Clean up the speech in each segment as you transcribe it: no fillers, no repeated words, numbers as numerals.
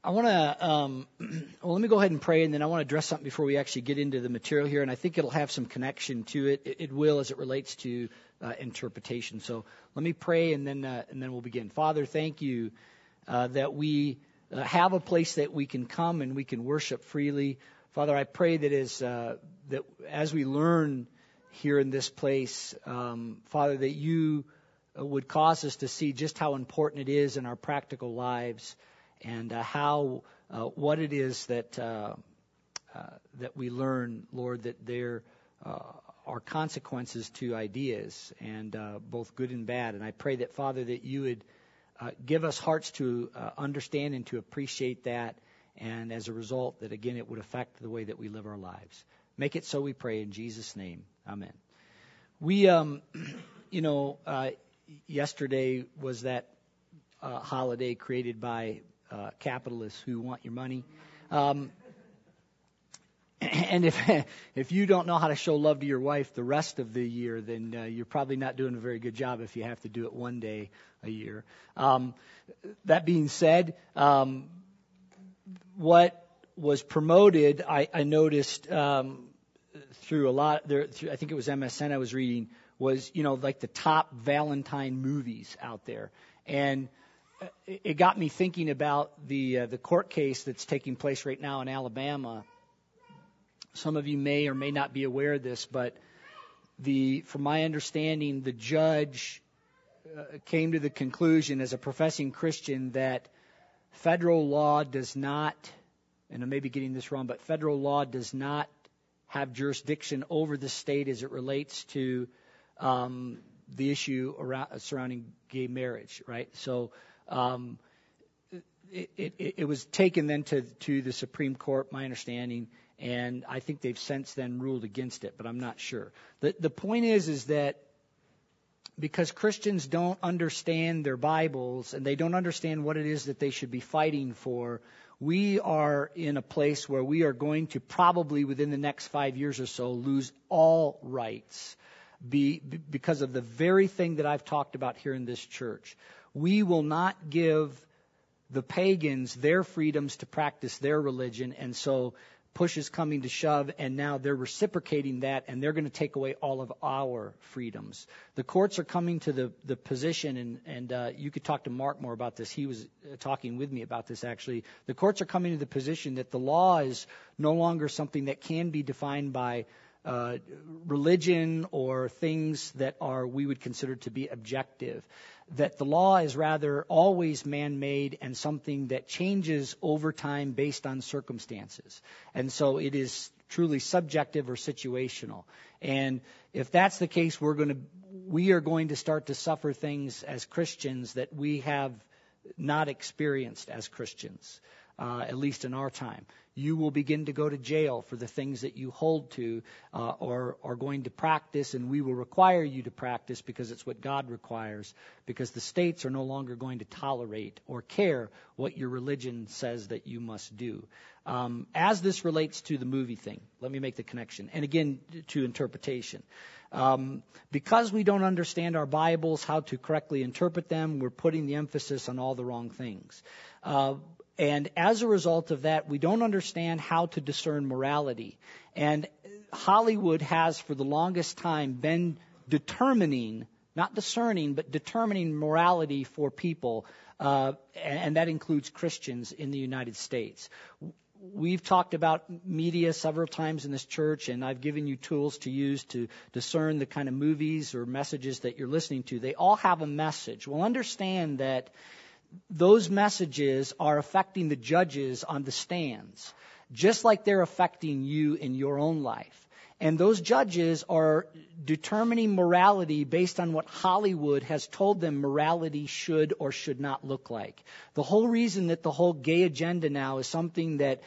I want to, well, let me go ahead and pray, and then I want to address something before we actually get into the material here, and I think it'll have some connection to it. It will as it relates to interpretation. So let me pray, and then we'll begin. Father, thank you that we have a place that we can come and we can worship freely. Father, I pray that as we learn here in this place, Father, that you would cause us to see just how important it is in our practical lives, and what it is that we learn, Lord, that there are consequences to ideas, and both good and bad. And I pray that, Father, that you would give us hearts to understand and to appreciate that, and as a result, that again it would affect the way that we live our lives. Make it so, we pray in Jesus' name. Amen. We, yesterday was that holiday created by capitalists who want your money. And if you don't know how to show love to your wife the rest of the year, then you're probably not doing a very good job if you have to do it one day a year. That being said, what was promoted, I noticed through a lot, I think it was MSN I was reading, was, like the top Valentine movies out there. And it got me thinking about the court case that's taking place right now in Alabama. Some of you may or may not be aware of this, but from my understanding, the judge came to the conclusion as a professing Christian that federal law does not, and I may be getting this wrong, but federal law does not have jurisdiction over the state as it relates to the issue surrounding gay marriage, right? So it was taken then to the Supreme Court, my understanding, and I think they've since then ruled against it, but I'm not sure. The point is that because Christians don't understand their Bibles and they don't understand what it is that they should be fighting for, we are in a place where we are going to probably within the next 5 years or so lose all rights because of the very thing that I've talked about here in this church. We will not give the pagans their freedoms to practice their religion, and so push is coming to shove, and now they're reciprocating that, and they're going to take away all of our freedoms. The courts are coming to the position, and you could talk to Mark more about this. He was talking with me about this, actually. The courts are coming to the position that the law is no longer something that can be defined by religion or things that we would consider to be objective. That the law is rather always man-made and something that changes over time based on circumstances. And so it is truly subjective or situational. And if that's the case, we are going to start to suffer things as Christians that we have not experienced as Christians, at least in our time. You will begin to go to jail for the things that you hold to or are going to practice, and we will require you to practice because it's what God requires, because the states are no longer going to tolerate or care what your religion says that you must do. As this relates to the movie thing, let me make the connection. And again, to interpretation. Because we don't understand our Bibles, how to correctly interpret them, we're putting the emphasis on all the wrong things. And as a result of that, we don't understand how to discern morality. And Hollywood has, for the longest time, been determining, not discerning, but determining morality for people. And that includes Christians in the United States. We've talked about media several times in this church, and I've given you tools to use to discern the kind of movies or messages that you're listening to. They all have a message. Well, understand that those messages are affecting the judges on the stands, just like they're affecting you in your own life. And those judges are determining morality based on what Hollywood has told them morality should or should not look like. The whole reason that the whole gay agenda now is something that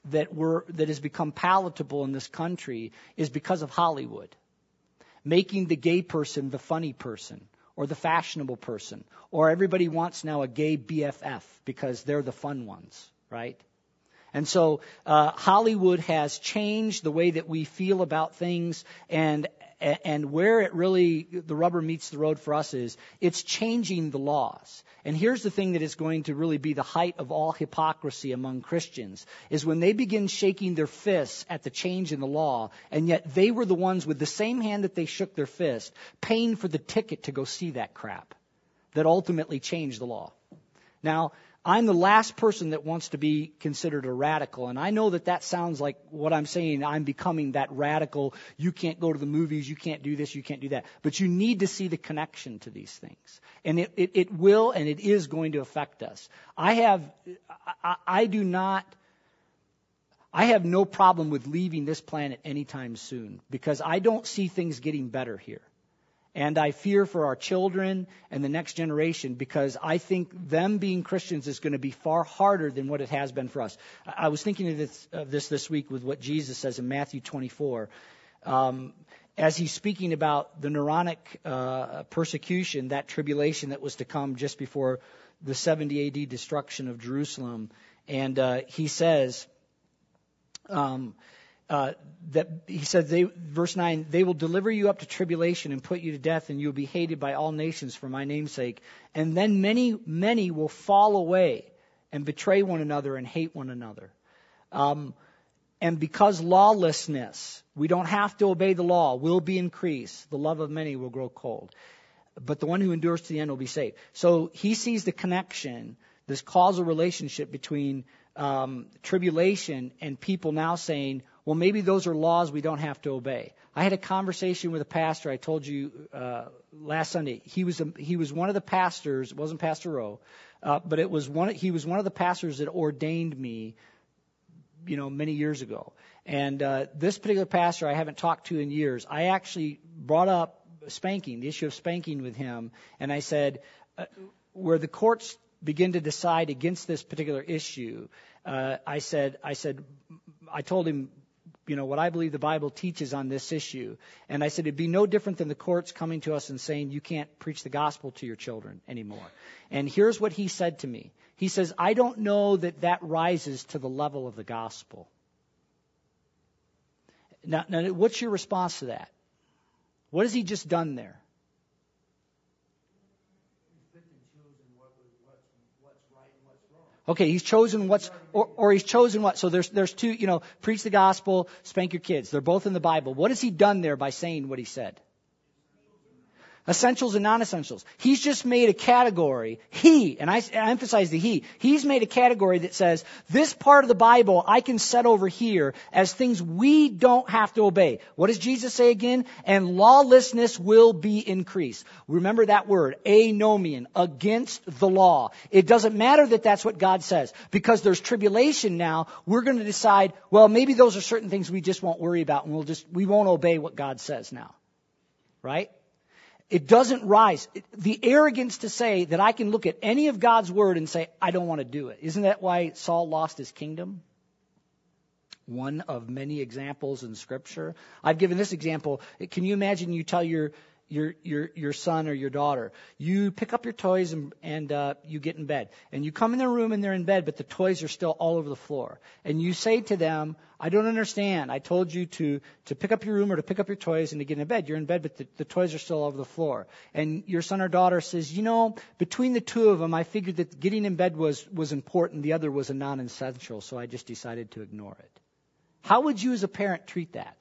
has become palatable in this country is because of Hollywood, making the gay person the funny person, or the fashionable person, or everybody wants now a gay BFF because they're the fun ones, right? And so Hollywood has changed the way that we feel about things, and And where it really, the rubber meets the road for us is, it's changing the laws. And here's the thing that is going to really be the height of all hypocrisy among Christians, is when they begin shaking their fists at the change in the law, and yet they were the ones with the same hand that they shook their fist, paying for the ticket to go see that crap that ultimately changed the law. Now, I'm the last person that wants to be considered a radical, and I know that that sounds like what I'm saying. I'm becoming that radical. You can't go to the movies. You can't do this. You can't do that. But you need to see the connection to these things, and it will and it is going to affect us. I have no problem with leaving this planet anytime soon, because I don't see things getting better here. And I fear for our children and the next generation, because I think them being Christians is going to be far harder than what it has been for us. I was thinking of this week with what Jesus says in Matthew 24. As he's speaking about the Neronic persecution, that tribulation that was to come just before the 70 AD destruction of Jerusalem. And he says... verse 9, they will deliver you up to tribulation and put you to death, and you will be hated by all nations for my name's sake. And then many, many will fall away and betray one another and hate one another. And because lawlessness, we don't have to obey the law, will be increased, the love of many will grow cold. But the one who endures to the end will be saved. So he sees the connection, this causal relationship between tribulation and people now saying, well, maybe those are laws we don't have to obey. I had a conversation with a pastor. I told you last Sunday. He was one of the pastors. It wasn't Pastor Rowe, but he was one of the pastors that ordained me, many years ago. And this particular pastor I haven't talked to in years. I actually brought up spanking, the issue of spanking with him, and I said, where the courts begin to decide against this particular issue, I told him, what I believe the Bible teaches on this issue. And I said, it'd be no different than the courts coming to us and saying, you can't preach the gospel to your children anymore. And here's what he said to me. He says, I don't know that rises to the level of the gospel. Now, what's your response to that? What has he just done there? Okay, he's chosen or he's chosen what? So there's two, preach the gospel, spank your kids. They're both in the Bible. What has he done there by saying what he said? Essentials and non-essentials. He's just made a category. And I emphasize the he's made a category that says, this part of the Bible I can set over here as things we don't have to obey. What does Jesus say again? And lawlessness will be increased. Remember that word, anomian, against the law. It doesn't matter that that's what God says, because there's tribulation now. We're going to decide, well, maybe those are certain things we just won't worry about, and we won't obey what God says now. Right? It doesn't rise. The arrogance to say that I can look at any of God's word and say, I don't want to do it. Isn't that why Saul lost his kingdom? One of many examples in Scripture. I've given this example. Can you imagine you tell your son or your daughter, you pick up your toys and you get in bed. And you come in their room and they're in bed, but the toys are still all over the floor. And you say to them, I don't understand. I told you to pick up your room or to pick up your toys and to get in bed. You're in bed, but the toys are still all over the floor. And your son or daughter says, between the two of them, I figured that getting in bed was important. The other was a non-essential, so I just decided to ignore it. How would you as a parent treat that?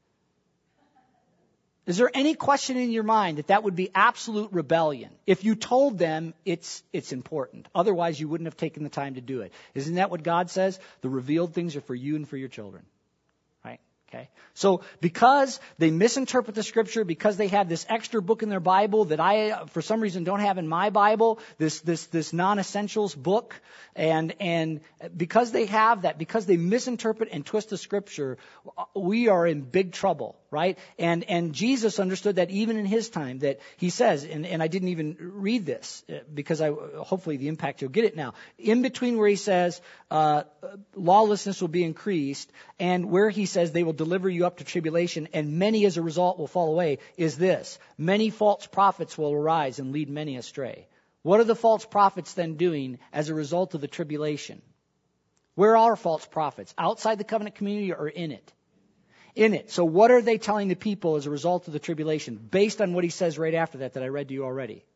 Is there any question in your mind that would be absolute rebellion if you told them it's important? Otherwise, you wouldn't have taken the time to do it. Isn't that what God says? The revealed things are for you and for your children. Right? Okay. So because they misinterpret the Scripture, because they have this extra book in their Bible that I, for some reason, don't have in my Bible, this non-essentials book, and because they have that, because they misinterpret and twist the Scripture, we are in big trouble. Right? And Jesus understood that even in his time, that he says, and I didn't even read this because hopefully the impact you'll get it now. In between where he says lawlessness will be increased and where he says they will deliver you up to tribulation and many as a result will fall away is this. Many false prophets will arise and lead many astray. What are the false prophets then doing as a result of the tribulation? Where are false prophets? Outside the covenant community or in it? in it. So what are they telling the people as a result of the tribulation? Based on what he says right after that I read to you already.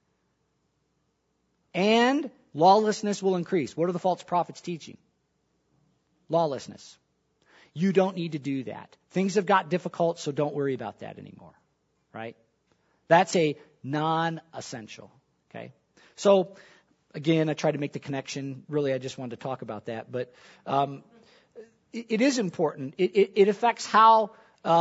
And lawlessness will increase. What are the false prophets teaching? Lawlessness. You don't need to do that. Things have got difficult, so don't worry about that anymore. Right? That's a non-essential. Okay? So, again, I tried to make the connection. Really, I just wanted to talk about that. But it is important. It affects how,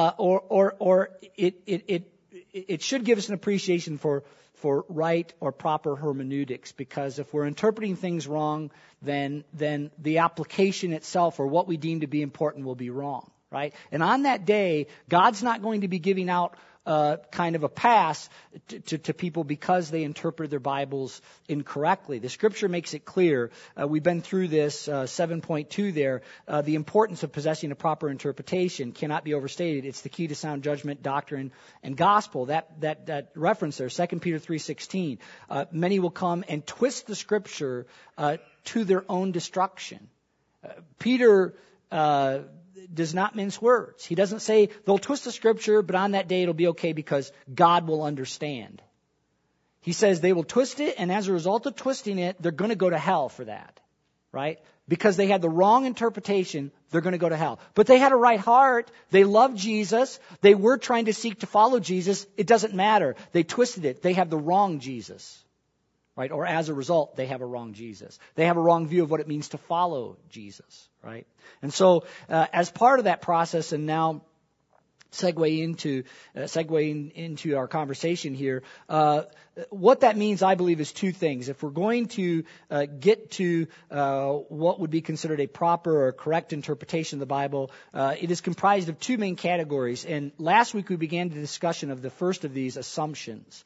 it should give us an appreciation for right or proper hermeneutics, because if we're interpreting things wrong, then the application itself or what we deem to be important will be wrong, right? And on that day, God's not going to be giving out kind of a pass to people because they interpret their Bibles incorrectly. The Scripture makes it clear. We've been through this 7.2 there. The importance of possessing a proper interpretation cannot be overstated. It's the key to sound judgment, doctrine, and gospel. That reference there, 2 Peter 3:16. Many will come and twist the Scripture to their own destruction. Peter does not mince words. He doesn't say they'll twist the Scripture, but on that day it'll be okay because God will understand. He says they will twist it, and as a result of twisting it, they're going to go to hell for that, right? Because they had the wrong interpretation, they're going to go to hell. But they had a right heart. They loved Jesus. They were trying to seek to follow Jesus. It doesn't matter. They twisted it. They have the wrong Jesus. Right? Or as a result, they have a wrong Jesus. They have a wrong view of what it means to follow Jesus, right? And so, as part of that process, and now segueing into our conversation here, what that means, I believe, is two things. If we're going to get to what would be considered a proper or correct interpretation of the Bible, it is comprised of two main categories. And last week we began the discussion of the first of these, assumptions,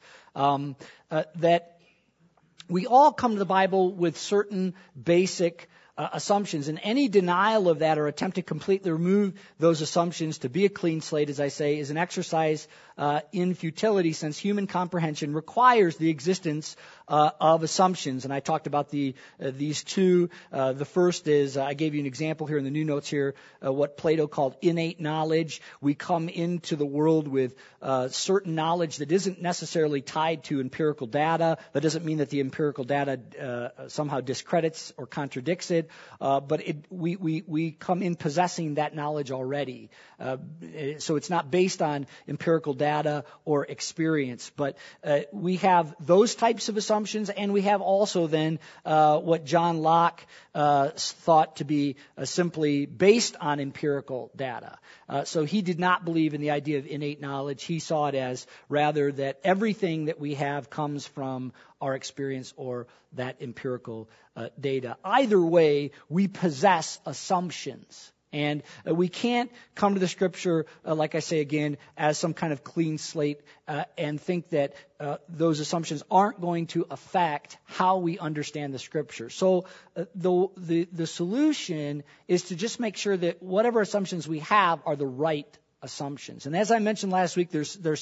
that we all come to the Bible with certain basic assumptions, and any denial of that or attempt to completely remove those assumptions to be a clean slate, as I say, is an exercise in futility, since human comprehension requires the existence of assumptions. And I talked about these two. The first is, I gave you an example here in the new notes here, what Plato called innate knowledge. We come into the world with certain knowledge that isn't necessarily tied to empirical data. That doesn't mean that the empirical data somehow discredits or contradicts it, but we come in possessing that knowledge already. So it's not based on empirical data or experience, but we have those types of assumptions, and we have also then what John Locke thought to be simply based on empirical data. So he did not believe in the idea of innate knowledge. He saw it as rather that everything that we have comes from our experience or that empirical data. Either way, we possess assumptions. And we can't come to the Scripture, like I say again, as some kind of clean slate and think that those assumptions aren't going to affect how we understand the Scripture. So the solution is to just make sure that whatever assumptions we have are the right assumptions. And as I mentioned last week, there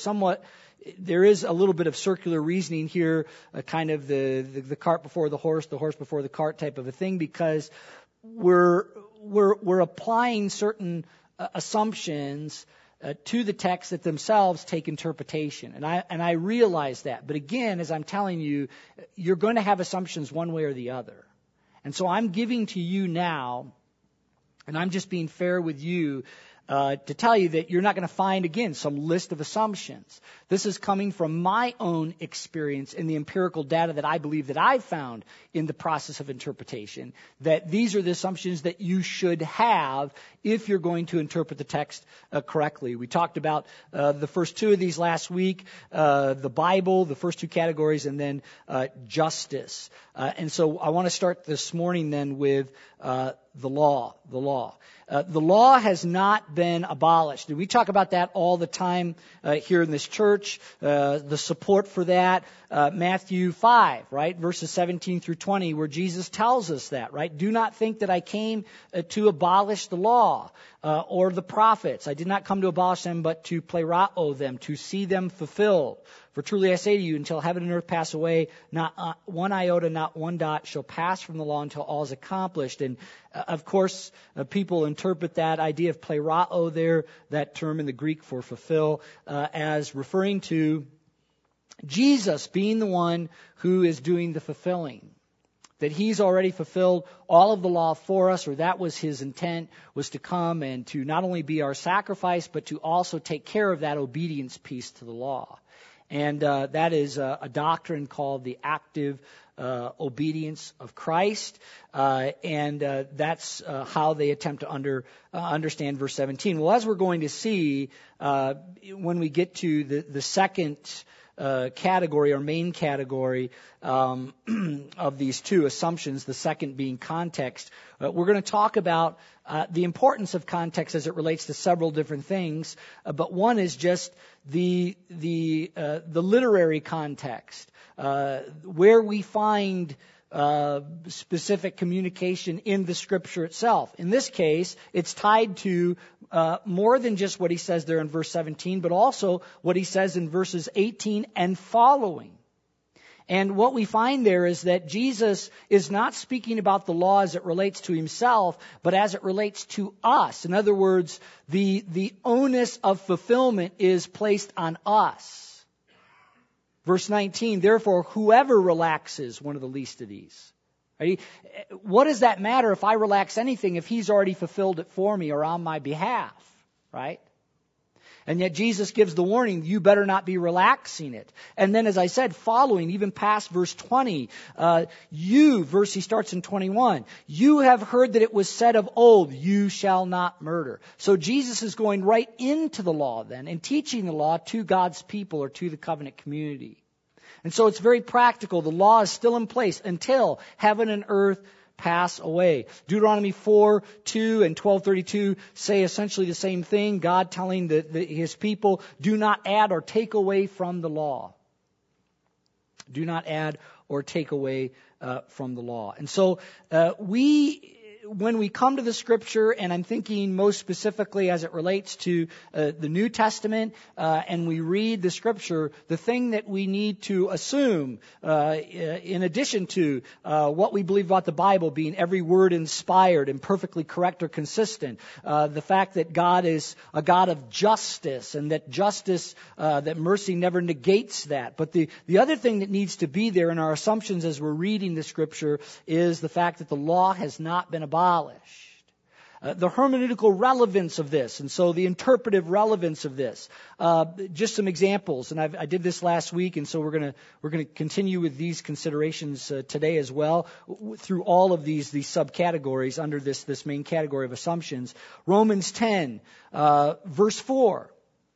is a little bit of circular reasoning here, kind of the cart before the horse before the cart type of a thing, because we're applying certain assumptions to the text that themselves take interpretation. And I realize that. But again, as I'm telling you, you're going to have assumptions one way or the other. And so I'm giving to you now, and I'm just being fair with you, to tell you that you're not going to find, again, some list of assumptions. This is coming from my own experience in the empirical data that I believe that I've found in the process of interpretation, that these are the assumptions that you should have if you're going to interpret the text correctly. We talked about the first two of these last week, the Bible, the first two categories, and then justice. And so I want to start this morning then with the law. The law has not been abolished. And we talk about that all the time here in this church, the support for that. Matthew 5, right, verses 17 through 20, where Jesus tells us that, right? Do not think that I came to abolish the law or the prophets. I did not come to abolish them, but to plerao them, to see them fulfilled. For truly I say to you, until heaven and earth pass away, not one iota, not one dot shall pass from the law until all is accomplished. And of course, people interpret that idea of plerao there, that term in the Greek for fulfill, as referring to Jesus being the one who is doing the fulfilling. That he's already fulfilled all of the law for us, or that was his intent, was to come and to not only be our sacrifice, but to also take care of that obedience piece to the law. And that is a doctrine called the active obedience of Christ. And that's how they attempt to understand verse 17. Well, as we're going to see when we get to the second category or main category of these two assumptions, the second being context, we're going to talk about the importance of context as it relates to several different things, but one is just the literary context, where we find specific communication in the Scripture itself. In this case, it's tied to more than just what he says there in verse 17, but also what he says in verses 18 and following. And what we find there is that Jesus is not speaking about the law as it relates to himself, but as it relates to us. In other words, the onus of fulfillment is placed on us. Verse 19, therefore, whoever relaxes one of the least of these. Right? What does that matter if I relax anything if he's already fulfilled it for me or on my behalf? Right? And yet Jesus gives the warning, you better not be relaxing it. And then, as I said, following, even past verse 20, he starts in 21, you have heard that it was said of old, you shall not murder. So Jesus is going right into the law then and teaching the law to God's people or to the covenant community. And so it's very practical. The law is still in place until heaven and earth pass away. Deuteronomy 4:2 and 12:32 say essentially the same thing. God telling his people, do not add or take away from the law. Do not add or take away from the law. And so when we come to the Scripture, and I'm thinking most specifically as it relates to the New Testament, and we read the Scripture, the thing that we need to assume, in addition to what we believe about the Bible being every word inspired and perfectly correct or consistent, the fact that God is a God of justice, and that justice, that mercy never negates that. But the other thing that needs to be there in our assumptions as we're reading the Scripture is the fact that the law has not been abolished. The hermeneutical relevance of this, and so the interpretive relevance of this. Just some examples, and I did this last week, and so we're going to continue with these considerations today as well through all of these subcategories under this main category of assumptions. Romans 10, verse 4.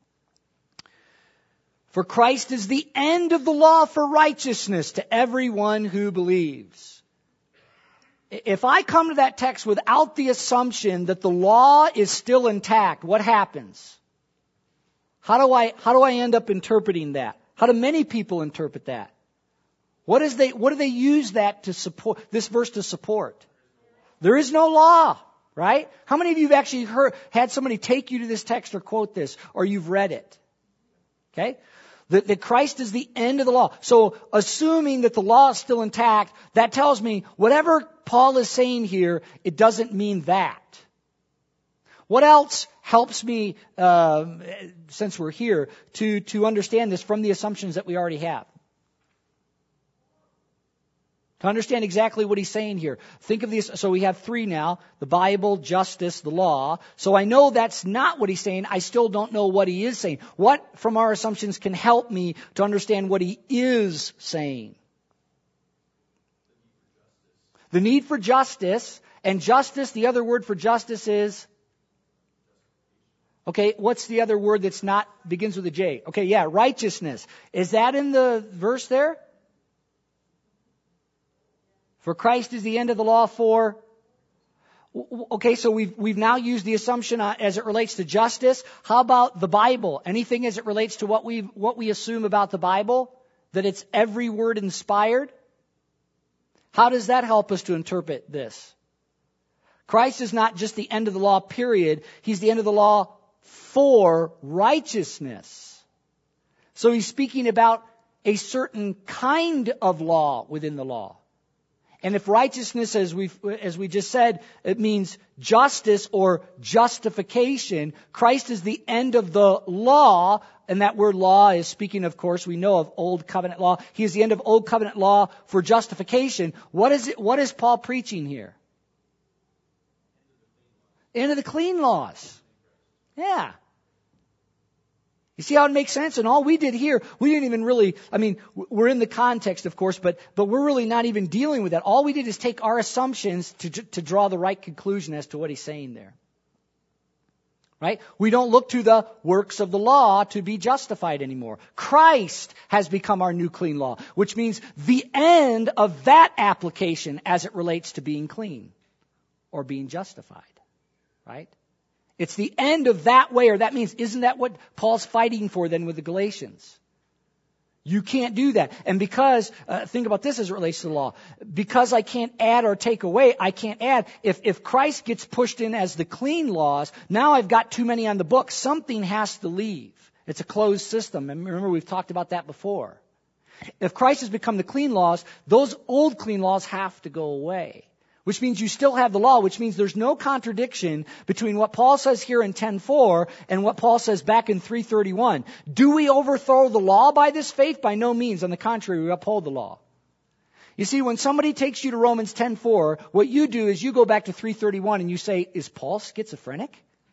For Christ is the end of the law for righteousness to everyone who believes. If I come to that text without the assumption that the law is still intact, what happens? How do I end up interpreting that? How do many people interpret that? What do they use that to support, this verse to support? There is no law, right? How many of you have actually had somebody take you to this text or quote this, or you've read it? Okay? That Christ is the end of the law. So assuming that the law is still intact, that tells me whatever Paul is saying here, it doesn't mean that. What else helps me, since we're here, to understand this from the assumptions that we already have? To understand exactly what he's saying here. Think of these. So we have three now. The Bible, justice, the law. So I know that's not what he's saying. I still don't know what he is saying. What from our assumptions can help me to understand what he is saying? The need for justice. And justice, the other word for justice is? Okay, what's the other word that's not, begins with a J? Okay, yeah, righteousness. Is that in the verse there? For Christ is the end of the law for... Okay, so we've now used the assumption as it relates to justice. How about the Bible? Anything as it relates to what we assume about the Bible? That it's every word inspired? How does that help us to interpret this? Christ is not just the end of the law, period. He's the end of the law for righteousness. So he's speaking about a certain kind of law within the law. And if righteousness, as we just said, it means justice or justification, Christ is the end of the law, and that word law is speaking, of course, we know of Old Covenant law. He is the end of Old Covenant law for justification. What is Paul preaching here? End of the clean laws. Yeah. You see how it makes sense? And all we did here, we didn't even really, we're in the context, of course, but we're really not even dealing with that. All we did is take our assumptions to draw the right conclusion as to what he's saying there. Right? We don't look to the works of the law to be justified anymore. Christ has become our new clean law, which means the end of that application as it relates to being clean or being justified. Right? It's the end of that way, or that means, isn't that what Paul's fighting for then with the Galatians? You can't do that. And because, think about this as it relates to the law, because I can't add or take away, I can't add. If Christ gets pushed in as the clean laws, now I've got too many on the book. Something has to leave. It's a closed system. And remember, we've talked about that before. If Christ has become the clean laws, those old clean laws have to go away. Which means you still have the law, which means there's no contradiction between what Paul says here in 10:4 and what Paul says back in 3:31. Do we overthrow the law by this faith? By no means. On the contrary, we uphold the law. You see, when somebody takes you to Romans 10:4, what you do is you go back to 3:31 and you say, is Paul schizophrenic?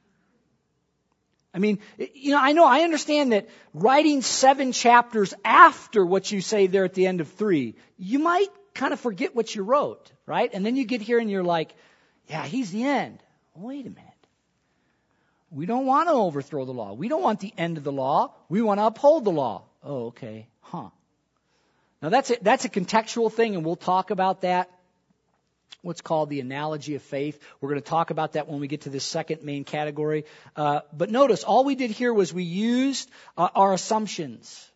I understand that writing 7 chapters after what you say there at the end of 3, you might kind of forget what you wrote, right? And then you get here and you're like, yeah, he's the end. Wait a minute. We don't want to overthrow the law. We don't want the end of the law. We want to uphold the law. Oh, okay. Now that's a contextual thing, and we'll talk about that. What's called the analogy of faith. We're going to talk about that when we get to this second main category. But notice, all we did here was we used our assumptions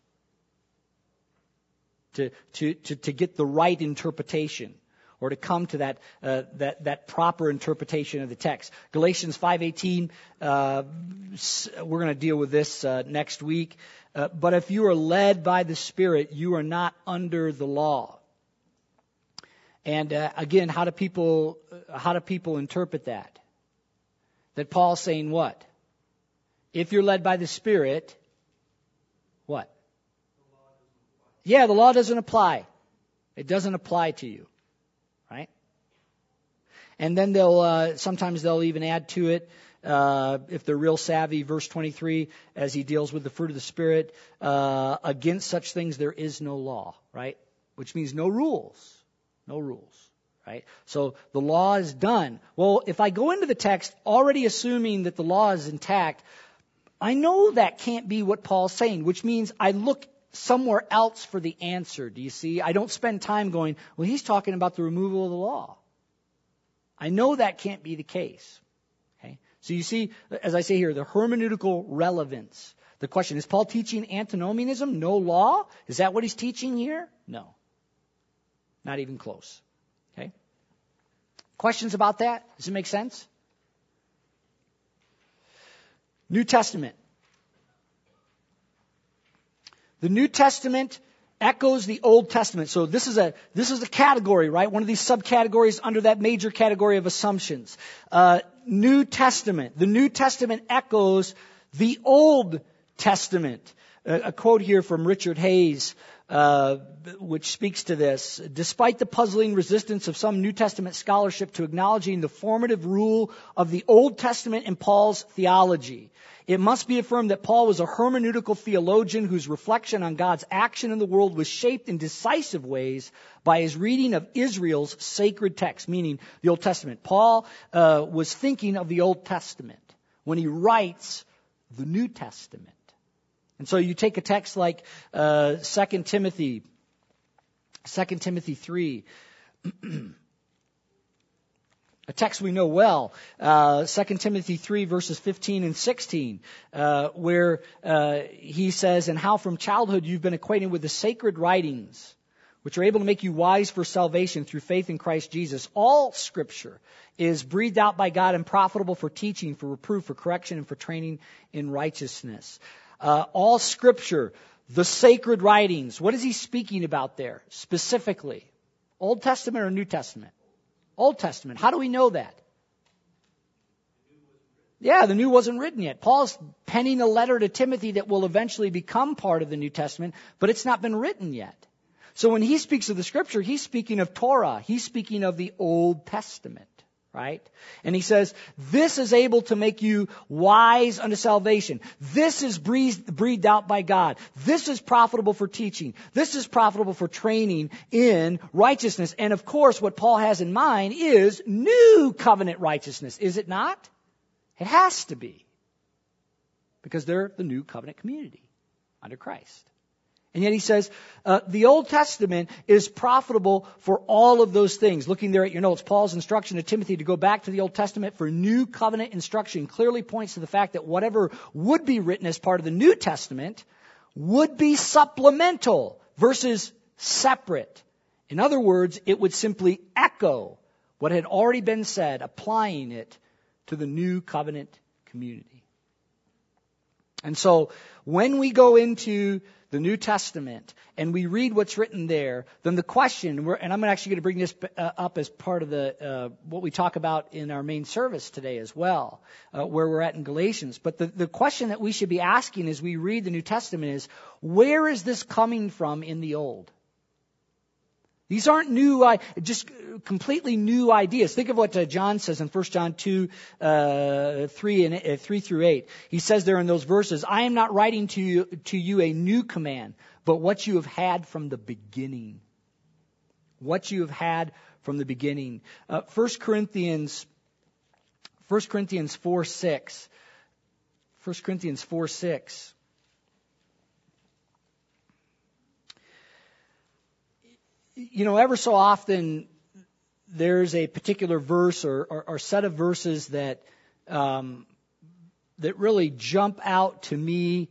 to get the right interpretation, or to come to that proper interpretation of the text. Galatians 5:18, we're going to deal with this next week. But if you are led by the Spirit, you are not under the law. And again, how do people interpret that? That Paul's saying what? If you're led by the Spirit, what? Yeah, the law doesn't apply. It doesn't apply to you, right? And then sometimes they'll even add to it, if they're real savvy, verse 23, as he deals with the fruit of the Spirit, against such things there is no law, right? Which means no rules, right? So the law is done. Well, if I go into the text already assuming that the law is intact, I know that can't be what Paul's saying, which means I look somewhere else for the answer. Do you see? I don't spend time going, well, he's talking about the removal of the law. I know that can't be the case. Okay? So you see, as I say here, the hermeneutical relevance. The question, is Paul teaching antinomianism, no law? Is that what he's teaching here? No. Not even close. Okay? Questions about that? Does it make sense? New Testament. The New Testament echoes the Old Testament. So this is a category, right? One of these subcategories under that major category of assumptions. New Testament. The New Testament echoes the Old Testament. A quote here from Richard Hayes, which speaks to this. Despite the puzzling resistance of some New Testament scholarship to acknowledging the formative rule of the Old Testament in Paul's theology, it must be affirmed that Paul was a hermeneutical theologian whose reflection on God's action in the world was shaped in decisive ways by his reading of Israel's sacred text, meaning the Old Testament. Paul was thinking of the Old Testament when he writes the New Testament. And so you take a text like 2 Timothy 3, a text we know well, 2 Timothy 3 verses 15 and 16, where he says, and how from childhood you've been acquainted with the sacred writings, which are able to make you wise for salvation through faith in Christ Jesus. All Scripture is breathed out by God and profitable for teaching, for reproof, for correction, and for training in righteousness. All Scripture, the sacred writings. What is he speaking about there specifically? Old Testament or New Testament? Old Testament. How do we know that? Yeah, the New wasn't written yet. Paul's penning a letter to Timothy that will eventually become part of the New Testament, but it's not been written yet. So when he speaks of the Scripture, he's speaking of Torah. He's speaking of the Old Testament, right? And he says, this is able to make you wise unto salvation. This is breathed out by God. This is profitable for teaching. This is profitable for training in righteousness. And of course, what Paul has in mind is new covenant righteousness, is it not? It has to be. Because they're the new covenant community under Christ. And yet he says, the Old Testament is profitable for all of those things. Looking there at your notes, Paul's instruction to Timothy to go back to the Old Testament for new covenant instruction clearly points to the fact that whatever would be written as part of the New Testament would be supplemental versus separate. In other words, it would simply echo what had already been said, applying it to the new covenant community. And so when we go into the New Testament and we read what's written there, then the question, and I'm actually going to bring this up as part of the what we talk about in our main service today as well, where we're at in Galatians. But the question that we should be asking as we read the New Testament is, where is this coming from in the Old? These aren't new, just completely new ideas. Think of what John says in 1 John 2, 3 through 8. He says there in those verses, I am not writing to you a new command, but what you have had from the beginning. What you have had from the beginning. 1 Corinthians 4:6. 1 Corinthians 4:6. You know, ever so often there's a particular verse or set of verses that really jump out to me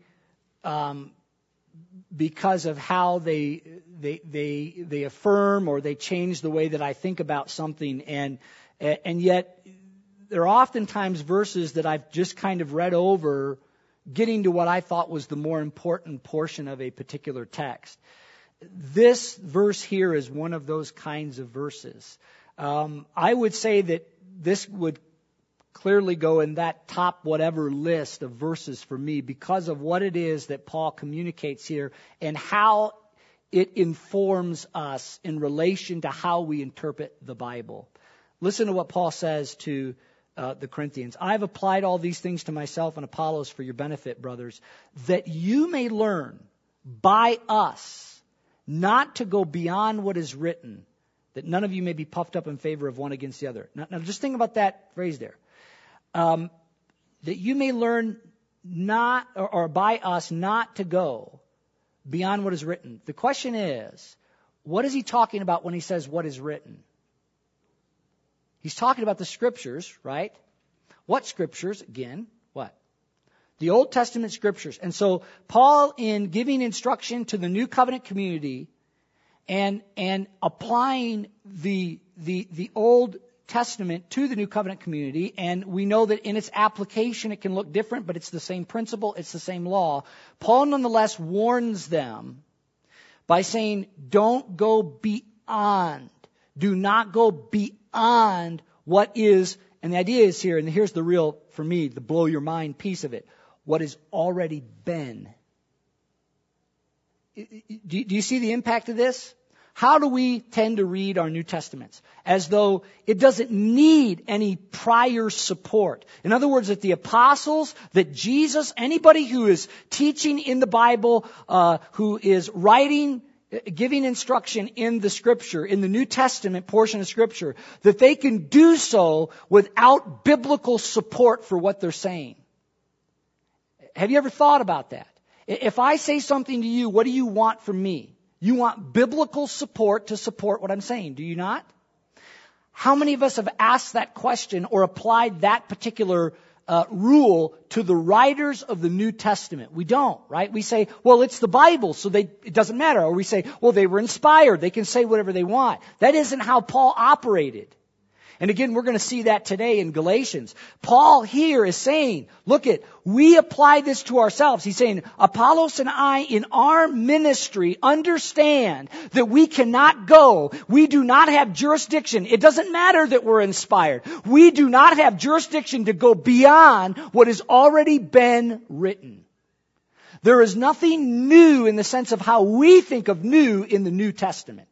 because of how they affirm or they change the way that I think about something, and yet there are oftentimes verses that I've just kind of read over, getting to what I thought was the more important portion of a particular text. This verse here is one of those kinds of verses. I would say that this would clearly go in that top whatever list of verses for me because of what it is that Paul communicates here and how it informs us in relation to how we interpret the Bible. Listen to what Paul says to the Corinthians. I have applied all these things to myself and Apollos for your benefit, brothers, that you may learn by us not to go beyond what is written, that none of you may be puffed up in favor of one against the other. Now just think about that phrase there. That you may learn not, or by us not to go beyond what is written. The question is, what is he talking about when he says what is written? He's talking about the Scriptures, right? What Scriptures? Again, what? The Old Testament Scriptures. And so Paul, in giving instruction to the New Covenant community and applying the Old Testament to the New Covenant community, and we know that in its application it can look different, but it's the same principle, it's the same law. Paul nonetheless warns them by saying, don't go beyond. Do not go beyond what is, and the idea is here, and here's the real, for me, the blow your mind piece of it. What has already been. Do you see the impact of this? How do we tend to read our New Testaments? As though it doesn't need any prior support. In other words, that the apostles, that Jesus, anybody who is teaching in the Bible, who is writing, giving instruction in the Scripture, in the New Testament portion of Scripture, that they can do so without biblical support for what they're saying. Have you ever thought about that? If I say something to you, what do you want from me? You want biblical support to support what I'm saying, do you not? How many of us have asked that question or applied that particular rule to the writers of the New Testament? We don't, right? We say, well, it's the Bible, so it doesn't matter. Or we say, well, they were inspired. They can say whatever they want. That isn't how Paul operated. And again, we're going to see that today in Galatians. Paul here is saying, look we apply this to ourselves. He's saying, Apollos and I in our ministry understand that we cannot go. We do not have jurisdiction. It doesn't matter that we're inspired. We do not have jurisdiction to go beyond what has already been written. There is nothing new in the sense of how we think of new in the New Testament.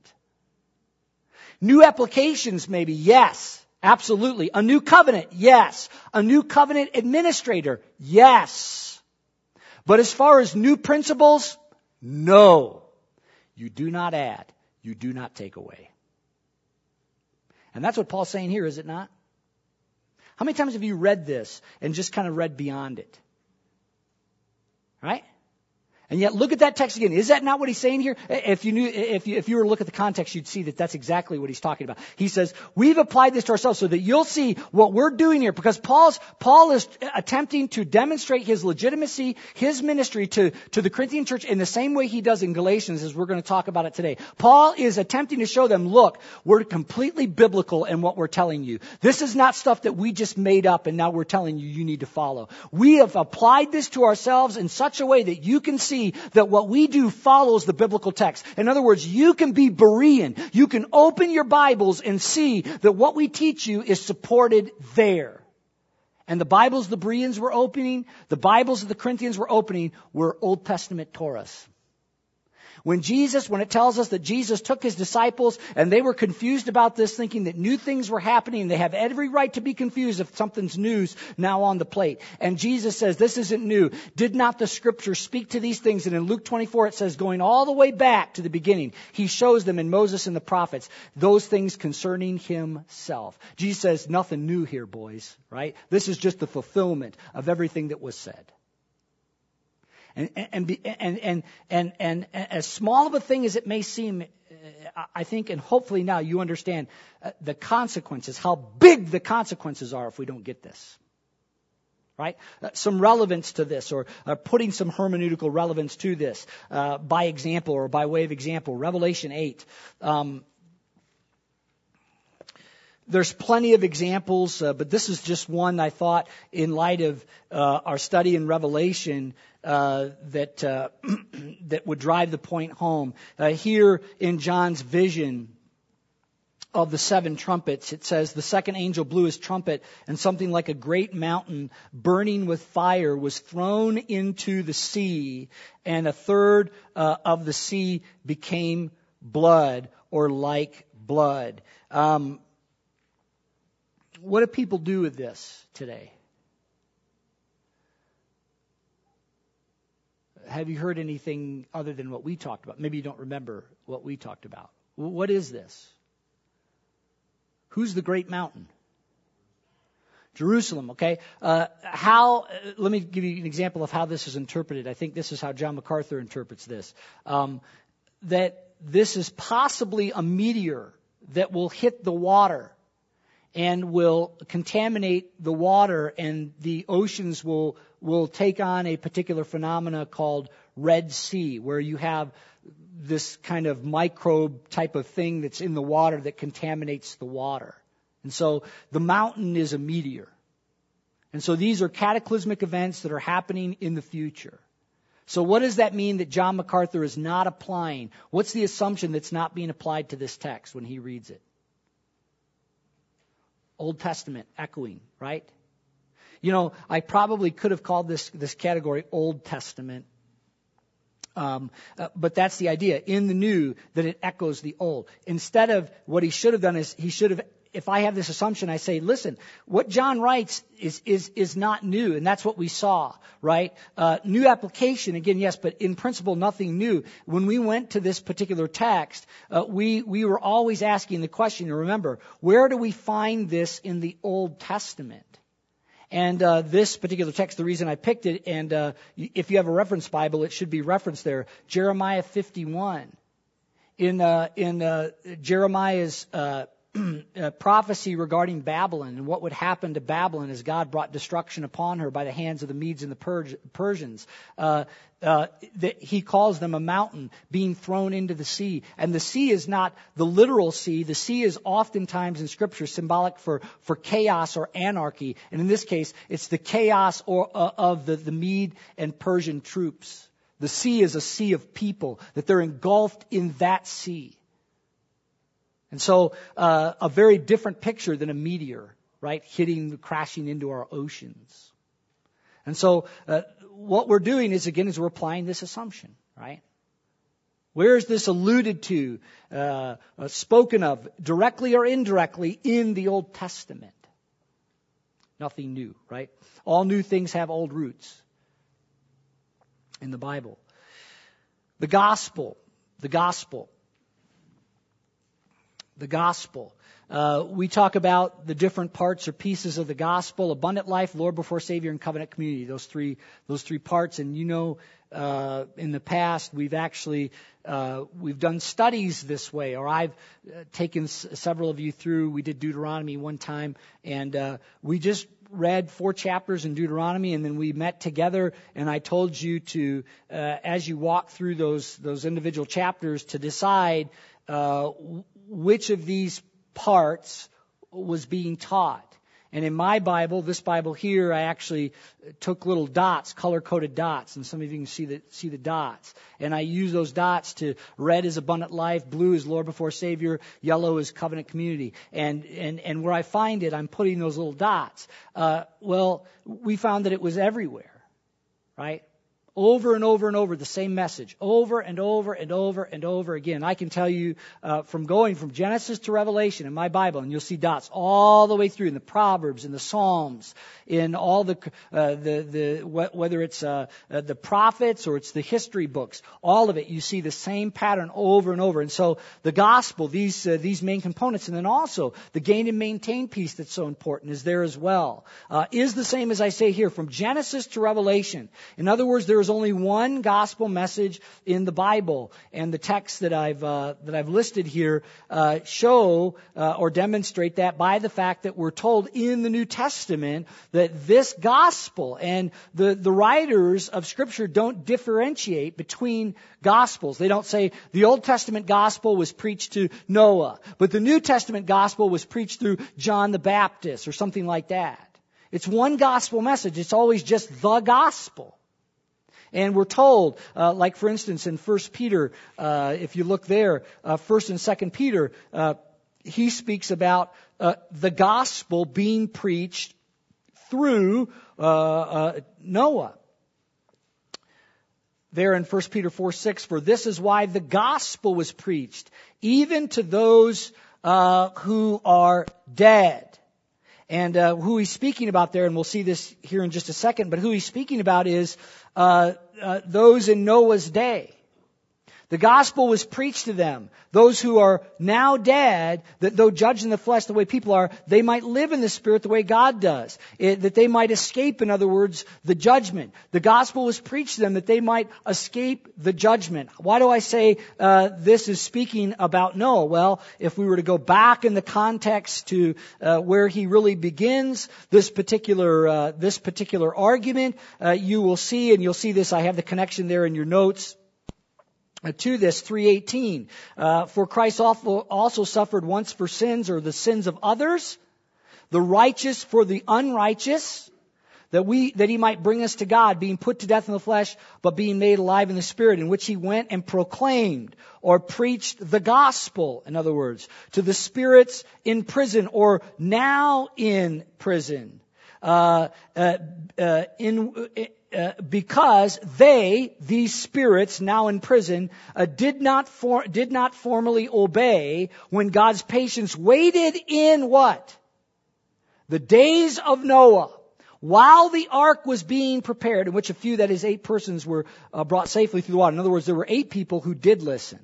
New applications maybe, yes, absolutely. A new covenant, yes. A new covenant administrator, yes. But as far as new principles, no. You do not add, you do not take away. And that's what Paul's saying here, is it not? How many times have you read this and just kind of read beyond it? Right? And yet look at that text again. Is that not what he's saying here? If you were to look at the context, you'd see that that's exactly what he's talking about. He says, we've applied this to ourselves so that you'll see what we're doing here, because Paul is attempting to demonstrate his legitimacy, his ministry to the Corinthian church in the same way he does in Galatians, as we're going to talk about it today. Paul is attempting to show them, look, we're completely biblical in what we're telling you. This is not stuff that we just made up and now we're telling you need to follow. We have applied this to ourselves in such a way that you can see that what we do follows the biblical text. In other words, you can be Berean. You can open your Bibles and see that what we teach you is supported there. And the Bibles the Bereans were opening, the Bibles of the Corinthians were opening, were Old Testament Torahs. When it tells us that Jesus took his disciples and they were confused about this, thinking that new things were happening, they have every right to be confused if something's news now on the plate. And Jesus says, this isn't new. Did not the scripture speak to these things? And in Luke 24 it says, going all the way back to the beginning, he shows them in Moses and the prophets, those things concerning himself. Jesus says, nothing new here, boys, right? This is just the fulfillment of everything that was said. And as small of a thing as it may seem, I think, and hopefully now you understand the consequences, how big the consequences are if we don't get this. Right? Some relevance to this, or putting some hermeneutical relevance to this, by example or by way of example. Revelation 8. There's plenty of examples, but this is just one I thought in light of our study in Revelation that would drive the point home. Here in John's vision of the 7 trumpets, it says, the second angel blew his trumpet, and something like a great mountain burning with fire was thrown into the sea, and a third of the sea became blood, or like blood. What do people do with this today? Have you heard anything other than what we talked about? Maybe you don't remember what we talked about. What is this? Who's the great mountain? Jerusalem, okay? Let me give you an example of how this is interpreted. I think this is how John MacArthur interprets this. That this is possibly a meteor that will hit the water and will contaminate the water, and the oceans will take on a particular phenomena called Red Sea, where you have this kind of microbe type of thing that's in the water that contaminates the water. And so the mountain is a meteor. And so these are cataclysmic events that are happening in the future. So what does that mean that John MacArthur is not applying? What's the assumption that's not being applied to this text when he reads it? Old Testament echoing, right? You know, I probably could have called this category Old Testament. But that's the idea. In the new, that it echoes the old. Instead of what he should have done is if I have this assumption, I say, listen, what John writes is not new, and that's what we saw, right? New application, again, yes, but in principle, nothing new. When we went to this particular text, we were always asking the question, and remember, where do we find this in the Old Testament? And this particular text, the reason I picked it, and if you have a reference Bible, it should be referenced there, Jeremiah 51. In Jeremiah's prophecy regarding Babylon and what would happen to Babylon as God brought destruction upon her by the hands of the Medes and the Persians. He calls them a mountain being thrown into the sea. And the sea is not the literal sea. The sea is oftentimes in Scripture symbolic for chaos or anarchy. And in this case, it's the chaos of the Mede and Persian troops. The sea is a sea of people, that they're engulfed in that sea. And so a very different picture than a meteor, right, crashing into our oceans. And so what we're doing is we're applying this assumption, right? Where is this alluded to, spoken of, directly or indirectly in the Old Testament? Nothing new, right? All new things have old roots in the Bible. The gospel. We talk about the different parts or pieces of the gospel: abundant life, Lord before Savior, and covenant community. Those three parts. And in the past we've actually we've done studies this way, or I've taken several of you through. We did Deuteronomy one time, and we just read 4 chapters in Deuteronomy, and then we met together, and I told you to, as you walk through those individual chapters, to decide which of these parts was being taught. And in my Bible, this Bible here, I actually took little dots, color-coded dots, and some of you can see the dots. And I use those dots to: red is abundant life, blue is Lord before Savior, yellow is covenant community. And where I find it, I'm putting those little dots. Well, we found that it was everywhere, right? Over and over and over, the same message. Over and over and over and over again. I can tell you from going from Genesis to Revelation in my Bible, and you'll see dots all the way through in the Proverbs, in the Psalms, in all whether it's the prophets or it's the history books, all of it, you see the same pattern over and over. And so the gospel, these main components, and then also the gain and maintain piece that's so important is there as well. Is the same as I say here, from Genesis to Revelation. In other words, there is only one gospel message in the Bible, and the texts that I've listed here show or demonstrate that by the fact that we're told in the New Testament that this gospel, and the writers of Scripture don't differentiate between gospels. They don't say the Old Testament gospel was preached to Noah, but the New Testament gospel was preached through John the Baptist or something like that. It's one gospel message. It's always just the gospel. And we're told, like for instance in 1 Peter, if you look there, 1 and 2 Peter, he speaks about the gospel being preached through Noah. There in 1 Peter 4:6, for this is why the gospel was preached, even to those who are dead. And who he's speaking about there, and we'll see this here in just a second, but who he's speaking about is those in Noah's day. The gospel was preached to them, those who are now dead, that though judged in the flesh the way people are, they might live in the Spirit the way God does, that they might escape, in other words, the judgment. The gospel was preached to them that they might escape the judgment. Why do I say this is speaking about Noah? Well, if we were to go back in the context to where he really begins this particular argument, you will see, and you'll see this, I have the connection there in your notes, to this, 3:18. For Christ also suffered once for sins, or the sins of others, the righteous for the unrighteous, that he might bring us to God, being put to death in the flesh, but being made alive in the Spirit, in which he went and proclaimed or preached the gospel, in other words, to the spirits in prison or now in prison. Because these spirits now in prison, did not formally obey when God's patience waited in what? The days of Noah, while the ark was being prepared, in which a few, that is 8 persons, were brought safely through the water. In other words, there were 8 people who did listen.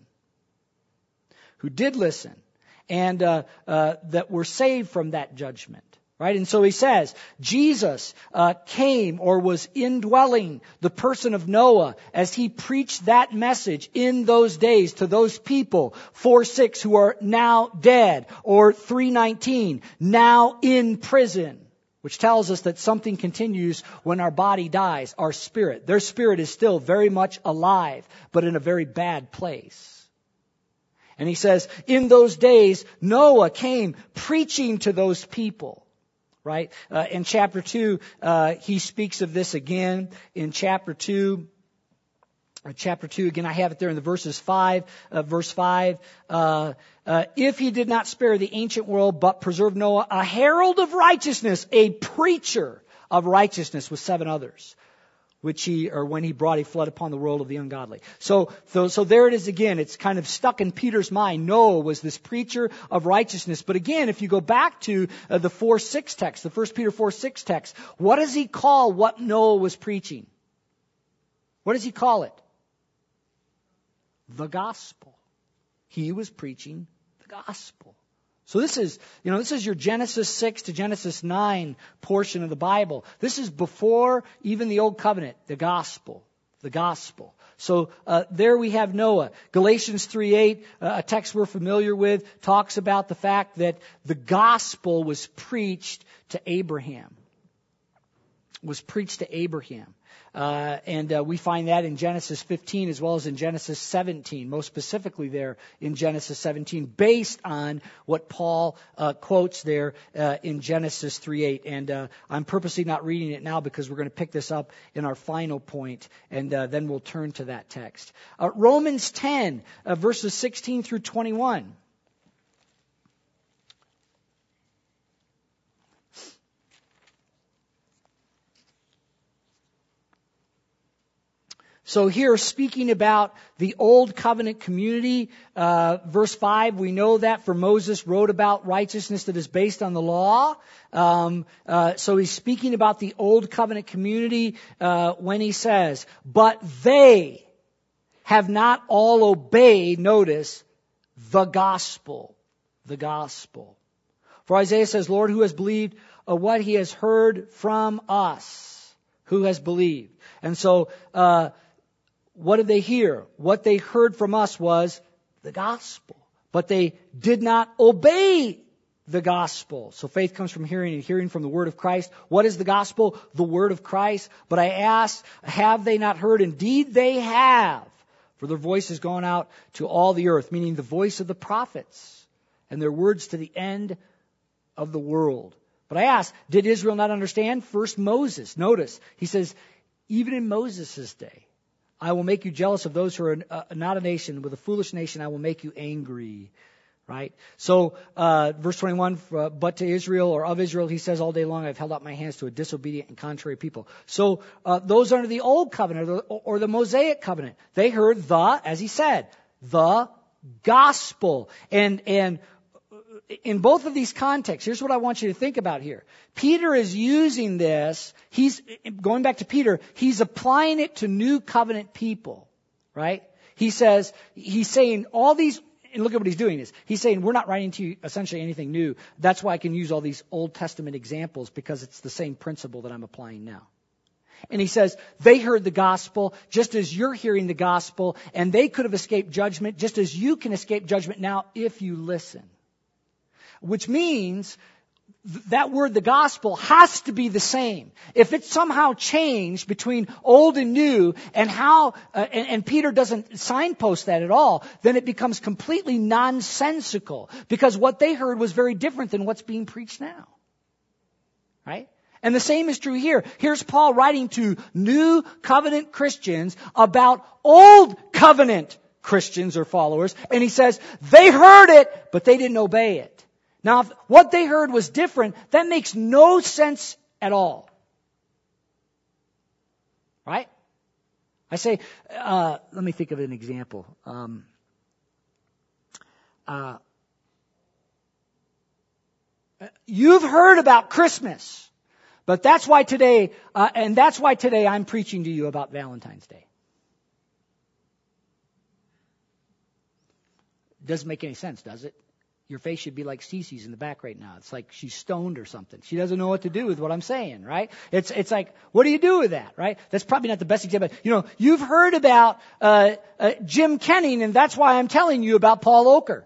And that were saved from that judgment. Right? And so he says, Jesus came or was indwelling the person of Noah as he preached that message in those days to those people, 4:6, who are now dead, or 3:19, now in prison, which tells us that something continues when our body dies, our spirit. Their spirit is still very much alive, but in a very bad place. And he says, in those days, Noah came preaching to those people. Right? In chapter 2, he speaks of this again. In chapter 2, again, I have it there in the verse 5. If he did not spare the ancient world, but preserved Noah, a herald of righteousness, a preacher of righteousness with 7 others, when he brought a flood upon the world of the ungodly. So there it is again. It's kind of stuck in Peter's mind. Noah was this preacher of righteousness. But again, if you go back to the 4:6 text, the 1 Peter 4:6 text, what does he call what Noah was preaching? What does he call it? The gospel. He was preaching the gospel. So this is your Genesis 6 to Genesis 9 portion of the Bible. This is before even the Old Covenant, the gospel. The gospel. So there we have Noah. Galatians 3:8, a text we're familiar with, talks about the fact that the gospel was preached to Abraham. And we find that in Genesis 15 as well as in Genesis 17, most specifically there in Genesis 17, based on what Paul quotes there in Genesis 3:8. And I'm purposely not reading it now because we're going to pick this up in our final point, and then we'll turn to that text. Romans 10, verses 16 through 21. So here, speaking about the Old Covenant community, verse 5, we know that for Moses wrote about righteousness that is based on the law. So he's speaking about the Old Covenant community when he says, but they have not all obeyed, notice, the gospel. The gospel. For Isaiah says, Lord, who has believed what he has heard from us? Who has believed? And so, what did they hear? What they heard from us was the gospel. But they did not obey the gospel. So faith comes from hearing, and hearing from the word of Christ. What is the gospel? The word of Christ. But I ask, have they not heard? Indeed they have. For their voice has gone out to all the earth, meaning the voice of the prophets, and their words to the end of the world. But I ask, did Israel not understand? First Moses. Notice, he says, even in Moses' day, I will make you jealous of those who are not a nation. With a foolish nation, I will make you angry. Right? So, verse 21, but to Israel, or of Israel, he says, all day long I've held out my hands to a disobedient and contrary people. So, those under the Old Covenant, or the Mosaic Covenant, they heard as he said, the gospel. And in both of these contexts, here's what I want you to think about here. Peter is using this. He's going back to Peter. He's applying it to new covenant people, right? He's saying all these, and look at what he's doing is, he's saying we're not writing to you essentially anything new. That's why I can use all these Old Testament examples, because it's the same principle that I'm applying now. And he says, they heard the gospel just as you're hearing the gospel, and they could have escaped judgment just as you can escape judgment now if you listen. Which means that word, the gospel, has to be the same. If it's somehow changed between old and new, and and Peter doesn't signpost that at all, then it becomes completely nonsensical, because what they heard was very different than what's being preached now. Right? And the same is true here. Here's Paul writing to new covenant Christians about old covenant Christians or followers, and he says, they heard it, but they didn't obey it. Now, if what they heard was different, that makes no sense at all. Right? I say, let me think of an example. You've heard about Christmas, but that's why today I'm preaching to you about Valentine's Day. Doesn't make any sense, does it? Your face should be like Cece's in the back right now. It's like she's stoned or something. She doesn't know what to do with what I'm saying, right? It's like, what do you do with that, right? That's probably not the best example. You've heard about Jim Kenning, and that's why I'm telling you about Paul Oker.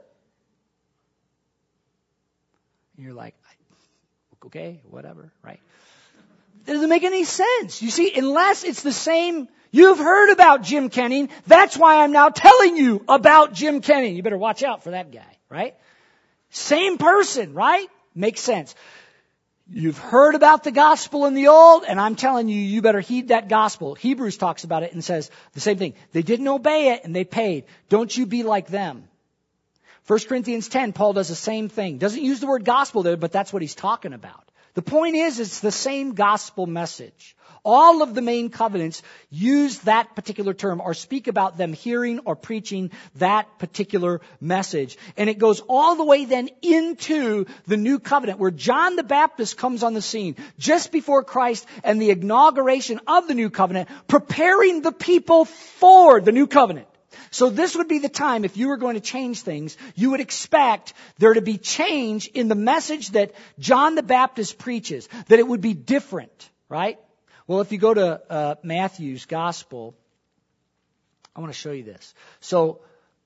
And you're like, okay, whatever, right? It doesn't make any sense. You see, unless it's the same, you've heard about Jim Kenning, that's why I'm now telling you about Jim Kenning. You better watch out for that guy, right? Same person, right? Makes sense. You've heard about the gospel in the old, and I'm telling you, you better heed that gospel. Hebrews talks about it and says the same thing. They didn't obey it and they paid. Don't you be like them. 1 Corinthians 10, Paul does the same thing. Doesn't use the word gospel there, but that's what he's talking about. The point is, it's the same gospel message. All of the main covenants use that particular term or speak about them hearing or preaching that particular message. And it goes all the way then into the new covenant where John the Baptist comes on the scene just before Christ and the inauguration of the new covenant, preparing the people for the new covenant. So this would be the time, if you were going to change things, you would expect there to be change in the message that John the Baptist preaches, that it would be different, right? Well, if you go to Matthew's Gospel, I want to show you this. So,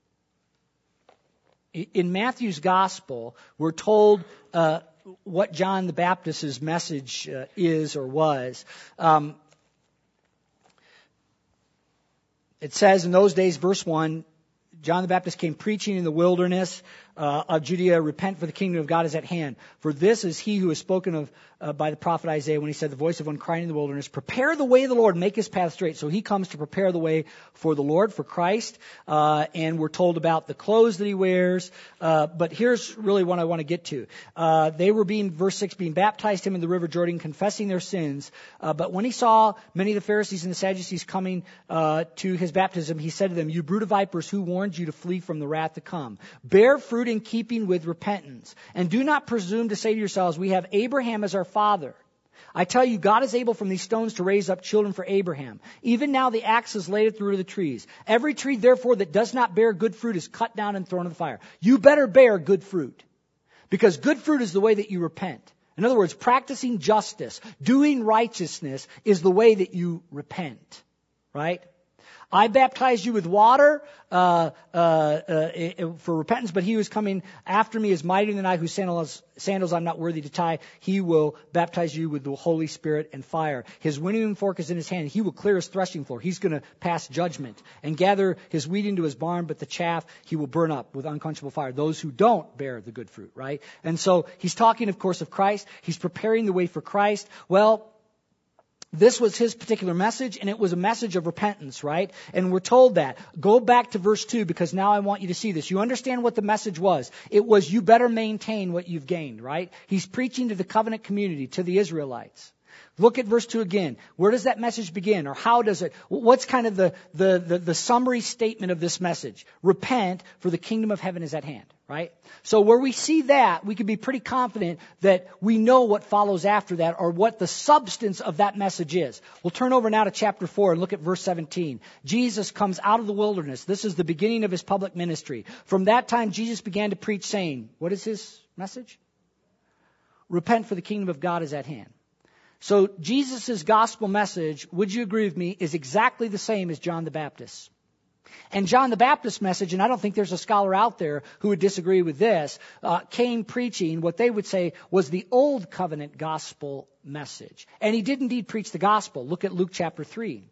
in Matthew's Gospel, we're told what John the Baptist's message is or was. It says in those days, verse 1, John the Baptist came preaching in the wilderness of Judea, repent for the kingdom of God is at hand. For this is he who is spoken of by the prophet Isaiah when he said, the voice of one crying in the wilderness, prepare the way of the Lord, make his path straight. So he comes to prepare the way for the Lord, for Christ. And we're told about the clothes that he wears. But here's really what I want to get to. They were verse 6, being baptized him in the river Jordan, confessing their sins. But when he saw many of the Pharisees and the Sadducees coming to his baptism, he said to them, you brood of vipers, who warned you to flee from the wrath to come? Bear fruit in keeping with repentance. And do not presume to say to yourselves, we have Abraham as our father. I tell you, God is able from these stones to raise up children for Abraham. Even now the axe is laid at the root of the trees. Every tree, therefore, that does not bear good fruit is cut down and thrown in the fire. You better bear good fruit. Because good fruit is the way that you repent. In other words, practicing justice, doing righteousness is the way that you repent. Right? I baptized you with water for repentance, but he who is coming after me is mightier than I, whose sandals I'm not worthy to tie. He will baptize you with the Holy Spirit and fire. His winnowing fork is in his hand. He will clear his threshing floor. He's going to pass judgment and gather his wheat into his barn, but the chaff he will burn up with unquenchable fire. Those who don't bear the good fruit, right? And so he's talking, of course, of Christ. He's preparing the way for Christ. Well, this was his particular message, and it was a message of repentance, right? And we're told that. Go back to verse 2, because now I want you to see this. You understand what the message was. It was, you better maintain what you've gained, right? He's preaching to the covenant community, to the Israelites. Look at verse 2 again. Where does that message begin? Or how does it, what's kind of the summary statement of this message? Repent, for the kingdom of heaven is at hand, right? So where we see that, we can be pretty confident that we know what follows after that, or what the substance of that message is. We'll turn over now to chapter 4 and look at verse 17. Jesus comes out of the wilderness. This is the beginning of his public ministry. From that time, Jesus began to preach, saying, what is his message? Repent, for the kingdom of God is at hand. So Jesus' gospel message, would you agree with me, is exactly the same as John the Baptist's. And John the Baptist's message, and I don't think there's a scholar out there who would disagree with this, came preaching what they would say was the old covenant gospel message. And he did indeed preach the gospel. Look at Luke chapter 3.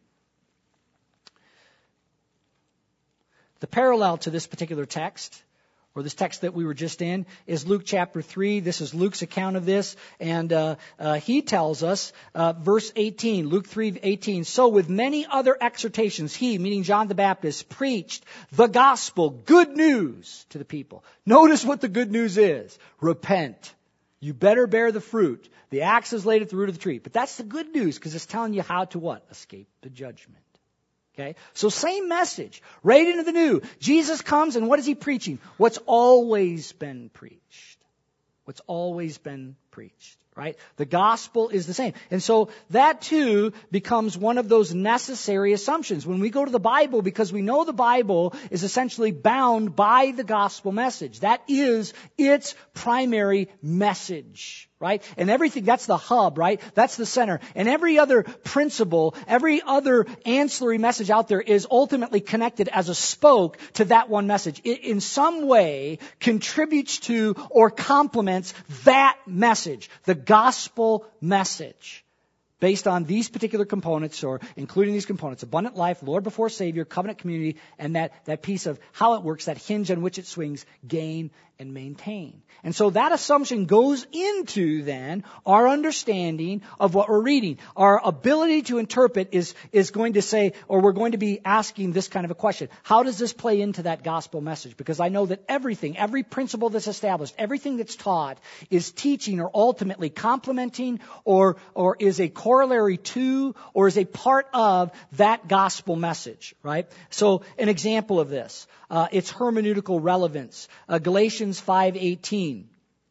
The parallel to this particular text, or this text that we were just in, is Luke chapter 3. This is Luke's account of this. And he tells us, verse 18, Luke 3:18, so with many other exhortations, he, meaning John the Baptist, preached the gospel, good news to the people. Notice what the good news is. Repent. You better bear the fruit. The axe is laid at the root of the tree. But that's the good news, because it's telling you how to what? Escape the judgment. Okay? So same message, right into the new. Jesus comes, and what is he preaching? What's always been preached. What's always been preached. Right? The gospel is the same. And so that too becomes one of those necessary assumptions. When we go to the Bible, because we know the Bible is essentially bound by the gospel message. That is its primary message. Right? And everything, that's the hub, right? That's the center. And every other principle, every other ancillary message out there is ultimately connected as a spoke to that one message. It in some way contributes to or complements that message, the gospel message. Based on these particular components, or including these components: abundant life, Lord before Savior, covenant community, and that piece of how it works, that hinge on which it swings, gain and maintain. And so that assumption goes into then our understanding of what we're reading. Our ability to interpret is going to say, or we're going to be asking this kind of a question: how does this play into that gospel message? Because I know that everything, every principle that's established, everything that's taught is teaching or ultimately complementing or is a corollary to or is a part of that gospel message, right? So an example of this, its hermeneutical relevance. Galatians 5:18.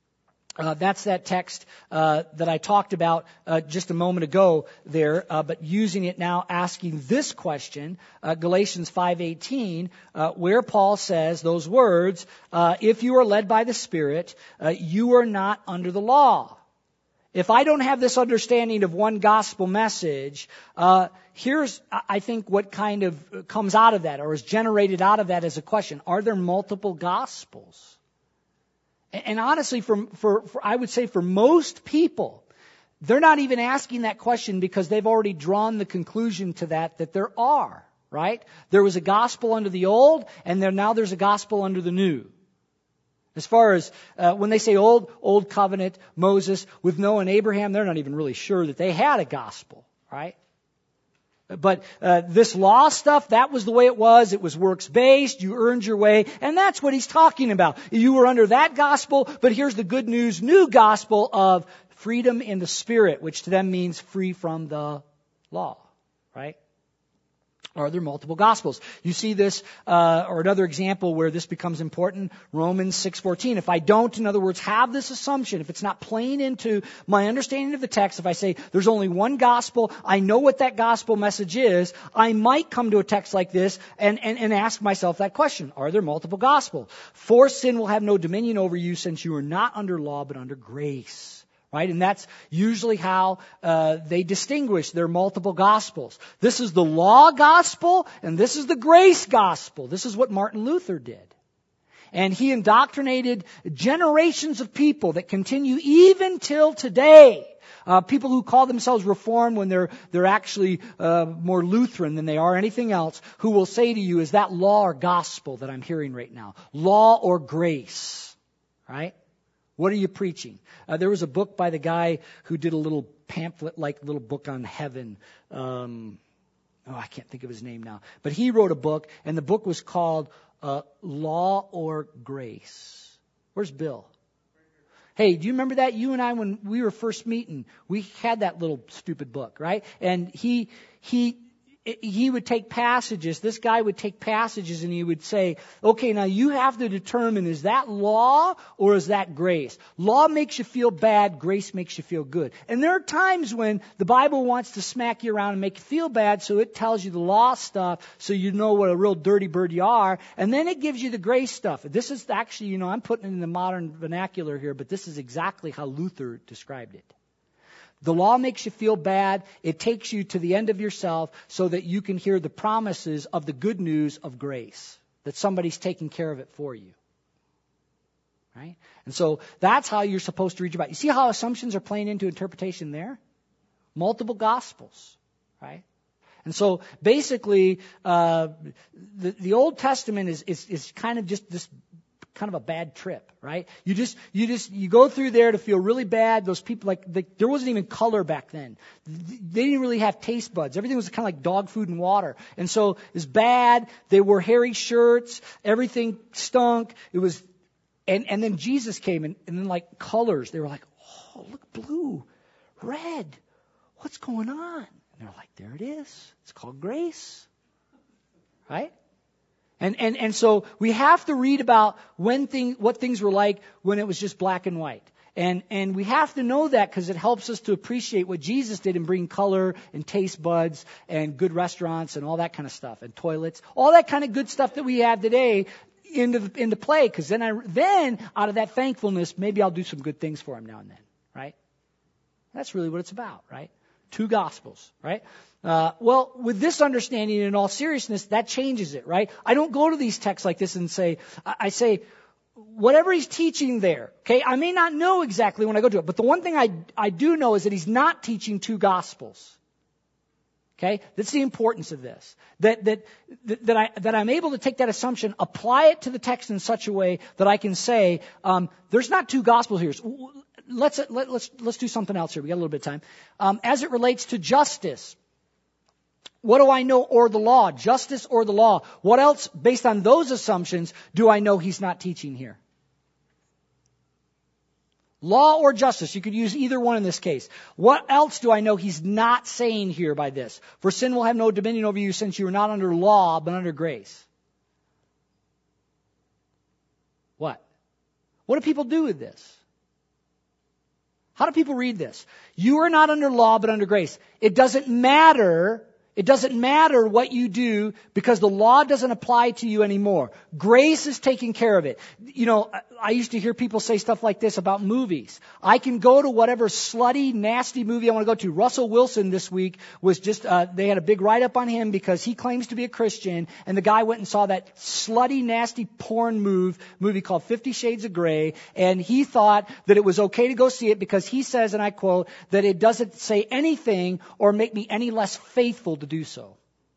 That's that text that I talked about just a moment ago there, but using it now, asking this question, Galatians 5:18, where Paul says those words, if you are led by the Spirit, you are not under the law. If I don't have this understanding of one gospel message, here's, I think, what kind of comes out of that or is generated out of that as a question: are there multiple gospels? And honestly, for I would say for most people, they're not even asking that question because they've already drawn the conclusion to that there are, right? There was a gospel under the old, and now there's a gospel under the new. As far as when they say old covenant, Moses with Noah and Abraham, they're not even really sure that they had a gospel, right? But this law stuff, that was the way it was. It was works-based. You earned your way. And that's what he's talking about. You were under that gospel, but here's the good news, new gospel of freedom in the Spirit, which to them means free from the law, right? Are there multiple gospels? You see this, or another example where this becomes important, Romans 6:14. If I don't, in other words, have this assumption, if it's not playing into my understanding of the text, if I say there's only one gospel, I know what that gospel message is, I might come to a text like this and ask myself that question: are there multiple gospels? For sin will have no dominion over you, since you are not under law but under grace. Right? And that's usually how they distinguish their multiple gospels. This is the law gospel, and this is the grace gospel. This is what Martin Luther did. And he indoctrinated generations of people that continue even till today. People who call themselves Reformed when they're actually more Lutheran than they are anything else, who will say to you, is that law or gospel that I'm hearing right now? Law or grace? Right? What are you preaching? There was a book by the guy who did a little pamphlet-like little book on heaven. I can't think of his name now. But he wrote a book, and the book was called Law or Grace. Where's Bill? Hey, do you remember that? You and I, when we were first meeting, we had that little stupid book, right? And he would take passages, this guy would take passages and he would say, okay, now you have to determine, is that law or is that grace? Law makes you feel bad, grace makes you feel good. And there are times when the Bible wants to smack you around and make you feel bad, so it tells you the law stuff so you know what a real dirty bird you are, and then it gives you the grace stuff. This is actually, I'm putting it in the modern vernacular here, but this is exactly how Luther described it. The law makes you feel bad. It takes you to the end of yourself so that you can hear the promises of the good news of grace, that somebody's taking care of it for you. Right? And so that's how you're supposed to read your Bible. You see how assumptions are playing into interpretation there? Multiple gospels. Right? And so basically, the Old Testament is kind of just this kind of a bad trip, right? You go through there to feel really bad. Those people, there wasn't even color back then. They didn't really have taste buds. Everything was kind of like dog food and water. And so it's bad. They wore hairy shirts. Everything stunk. It was, and then Jesus came and then like colors. They were like, oh, look, blue, red. What's going on? And they're like, there it is. It's called grace. Right? And so we have to read about what things were like when it was just black and white. And we have to know that because it helps us to appreciate what Jesus did in bringing color and taste buds and good restaurants and all that kind of stuff, and toilets, all that kind of good stuff that we have today into play. Because then out of that thankfulness, maybe I'll do some good things for him now and then, right? That's really what it's about, right? Two gospels, right? Well, with this understanding, in all seriousness, that changes it, right? I don't go to these texts like this and say, I say, whatever he's teaching there, okay, I may not know exactly when I go to it, but the one thing I do know is that he's not teaching two gospels. Okay, that's the importance of this. That I'm able to take that assumption, apply it to the text in such a way that I can say, there's not two gospels here. So let's do something else here. We got a little bit of time. As it relates to justice, what do I know or the law? Justice or the law? What else, based on those assumptions, do I know he's not teaching here? Law or justice. You could use either one in this case. What else do I know he's not saying here by this? For sin will have no dominion over you since you are not under law, but under grace. What? What do people do with this? How do people read this? You are not under law, but under grace. It doesn't matter. It doesn't matter what you do because the law doesn't apply to you anymore. Grace is taking care of it. You know, I used to hear people say stuff like this about movies. I can go to whatever slutty, nasty movie I want to go to. Russell Wilson this week was just, they had a big write-up on him because he claims to be a Christian, and the guy went and saw that slutty, nasty porn movie called 50 Shades of Grey, and he thought that it was okay to go see it because he says, and I quote, that it doesn't say anything or make me any less faithful to do so.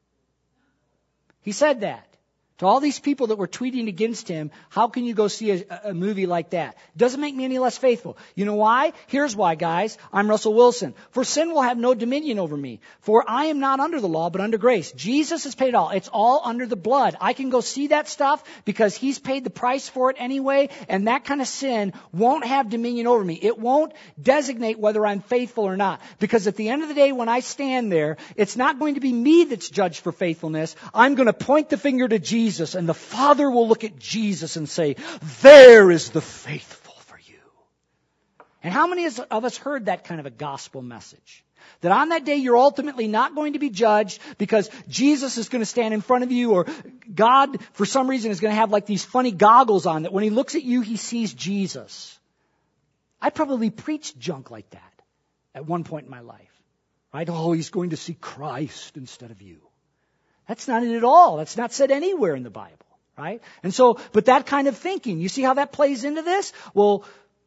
He said that. To all these people that were tweeting against him, how can you go see a movie like that? Doesn't make me any less faithful. You know why? Here's why, guys. I'm Russell Wilson. For sin will have no dominion over me. For I am not under the law, but under grace. Jesus has paid it all. It's all under the blood. I can go see that stuff because he's paid the price for it anyway, and that kind of sin won't have dominion over me. It won't designate whether I'm faithful or not. Because at the end of the day, when I stand there, it's not going to be me that's judged for faithfulness. I'm going to point the finger to Jesus. And the Father will look at Jesus and say, there is the faithful for you. And how many of us heard that kind of a gospel message? That on that day you're ultimately not going to be judged because Jesus is going to stand in front of you, or God for some reason is going to have like these funny goggles on that when he looks at you he sees Jesus. I probably preached junk like that at one point in my life. Right? Oh, he's going to see Christ instead of you. That's not it at all. That's not said anywhere in the Bible, right? And so, but that kind of thinking, you see how that plays into this? Well,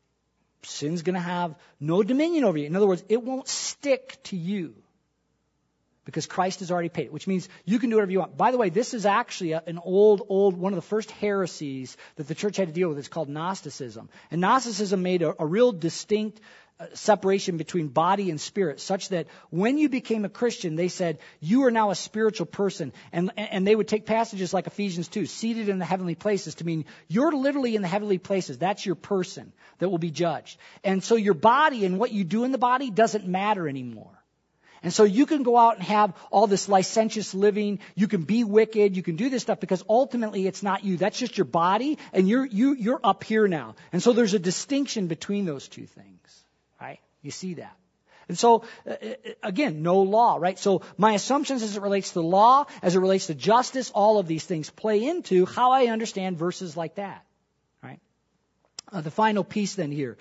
sin's going to have no dominion over you. In other words, it won't stick to you because Christ has already paid it, which means you can do whatever you want. By the way, this is actually an old, one of the first heresies that the church had to deal with. It's called Gnosticism. And Gnosticism made a real distinct separation between body and spirit, such that when you became a Christian, they said, you are now a spiritual person. And they would take passages like Ephesians 2, seated in the heavenly places, to mean you're literally in the heavenly places. That's your person that will be judged. And so your body and what you do in the body doesn't matter anymore. And so you can go out and have all this licentious living. You can be wicked. You can do this stuff because ultimately it's not you. That's just your body, and you're up here now. And so there's a distinction between those two things. Right? You see that. And so, again, no law, right? So my assumptions as it relates to the law, as it relates to justice, all of these things play into how I understand verses like that, right? The final piece then here,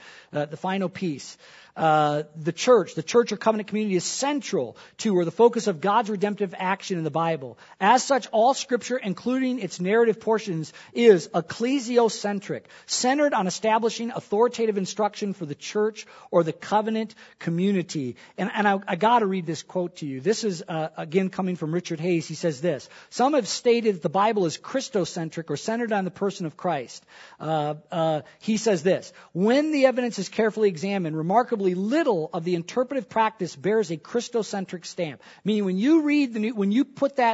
the church or covenant community is central to or the focus of God's redemptive action in the Bible. As such, all Scripture, including its narrative portions, is ecclesiocentric, centered on establishing authoritative instruction for the church or the covenant community. And I got to read this quote to you. This is, again, coming from Richard Hayes. He says this: some have stated that the Bible is Christocentric or centered on the person of Christ. He says this: when the evidence is carefully examined, remarkably little of the interpretive practice bears a Christocentric stamp. Meaning, when you read when you put that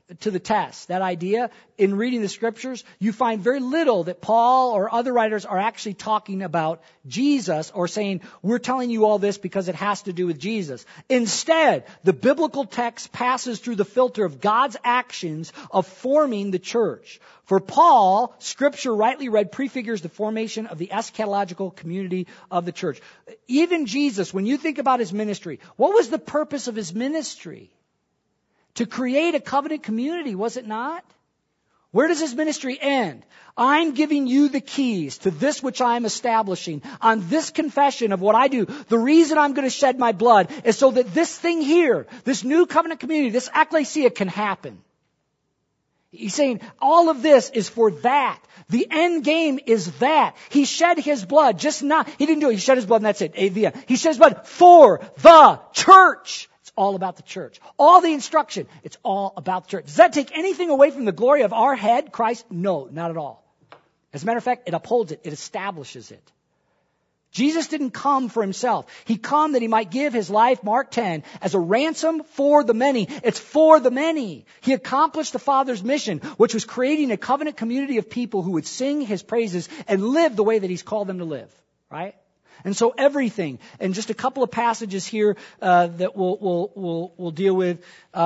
to the test, that idea, in reading the scriptures, you find very little that Paul or other writers are actually talking about Jesus or saying, we're telling you all this because it has to do with Jesus. Instead, the biblical text passes through the filter of God's actions of forming the church. For Paul, Scripture rightly read prefigures the formation of the eschatological community of the church. Even Jesus, when you think about his ministry, what was the purpose of his ministry? To create a covenant community, was it not? Where does his ministry end? I'm giving you the keys to this which I am establishing. On this confession of what I do, the reason I'm going to shed my blood is so that this thing here, this new covenant community, this ecclesia can happen. He's saying all of this is for that. The end game is that. He shed his blood, he didn't do it. He shed his blood and that's it. He shed his blood for the church. It's all about the church. All the instruction, it's all about the church. Does that take anything away from the glory of our head, Christ? No, not at all. As a matter of fact, it upholds it. It establishes it. Jesus didn't come for himself. He came that he might give his life, Mark 10, as a ransom for the many. It's for the many. He accomplished the Father's mission, which was creating a covenant community of people who would sing his praises and live the way that he's called them to live. Right? And so everything, and just a couple of passages here that we'll deal with.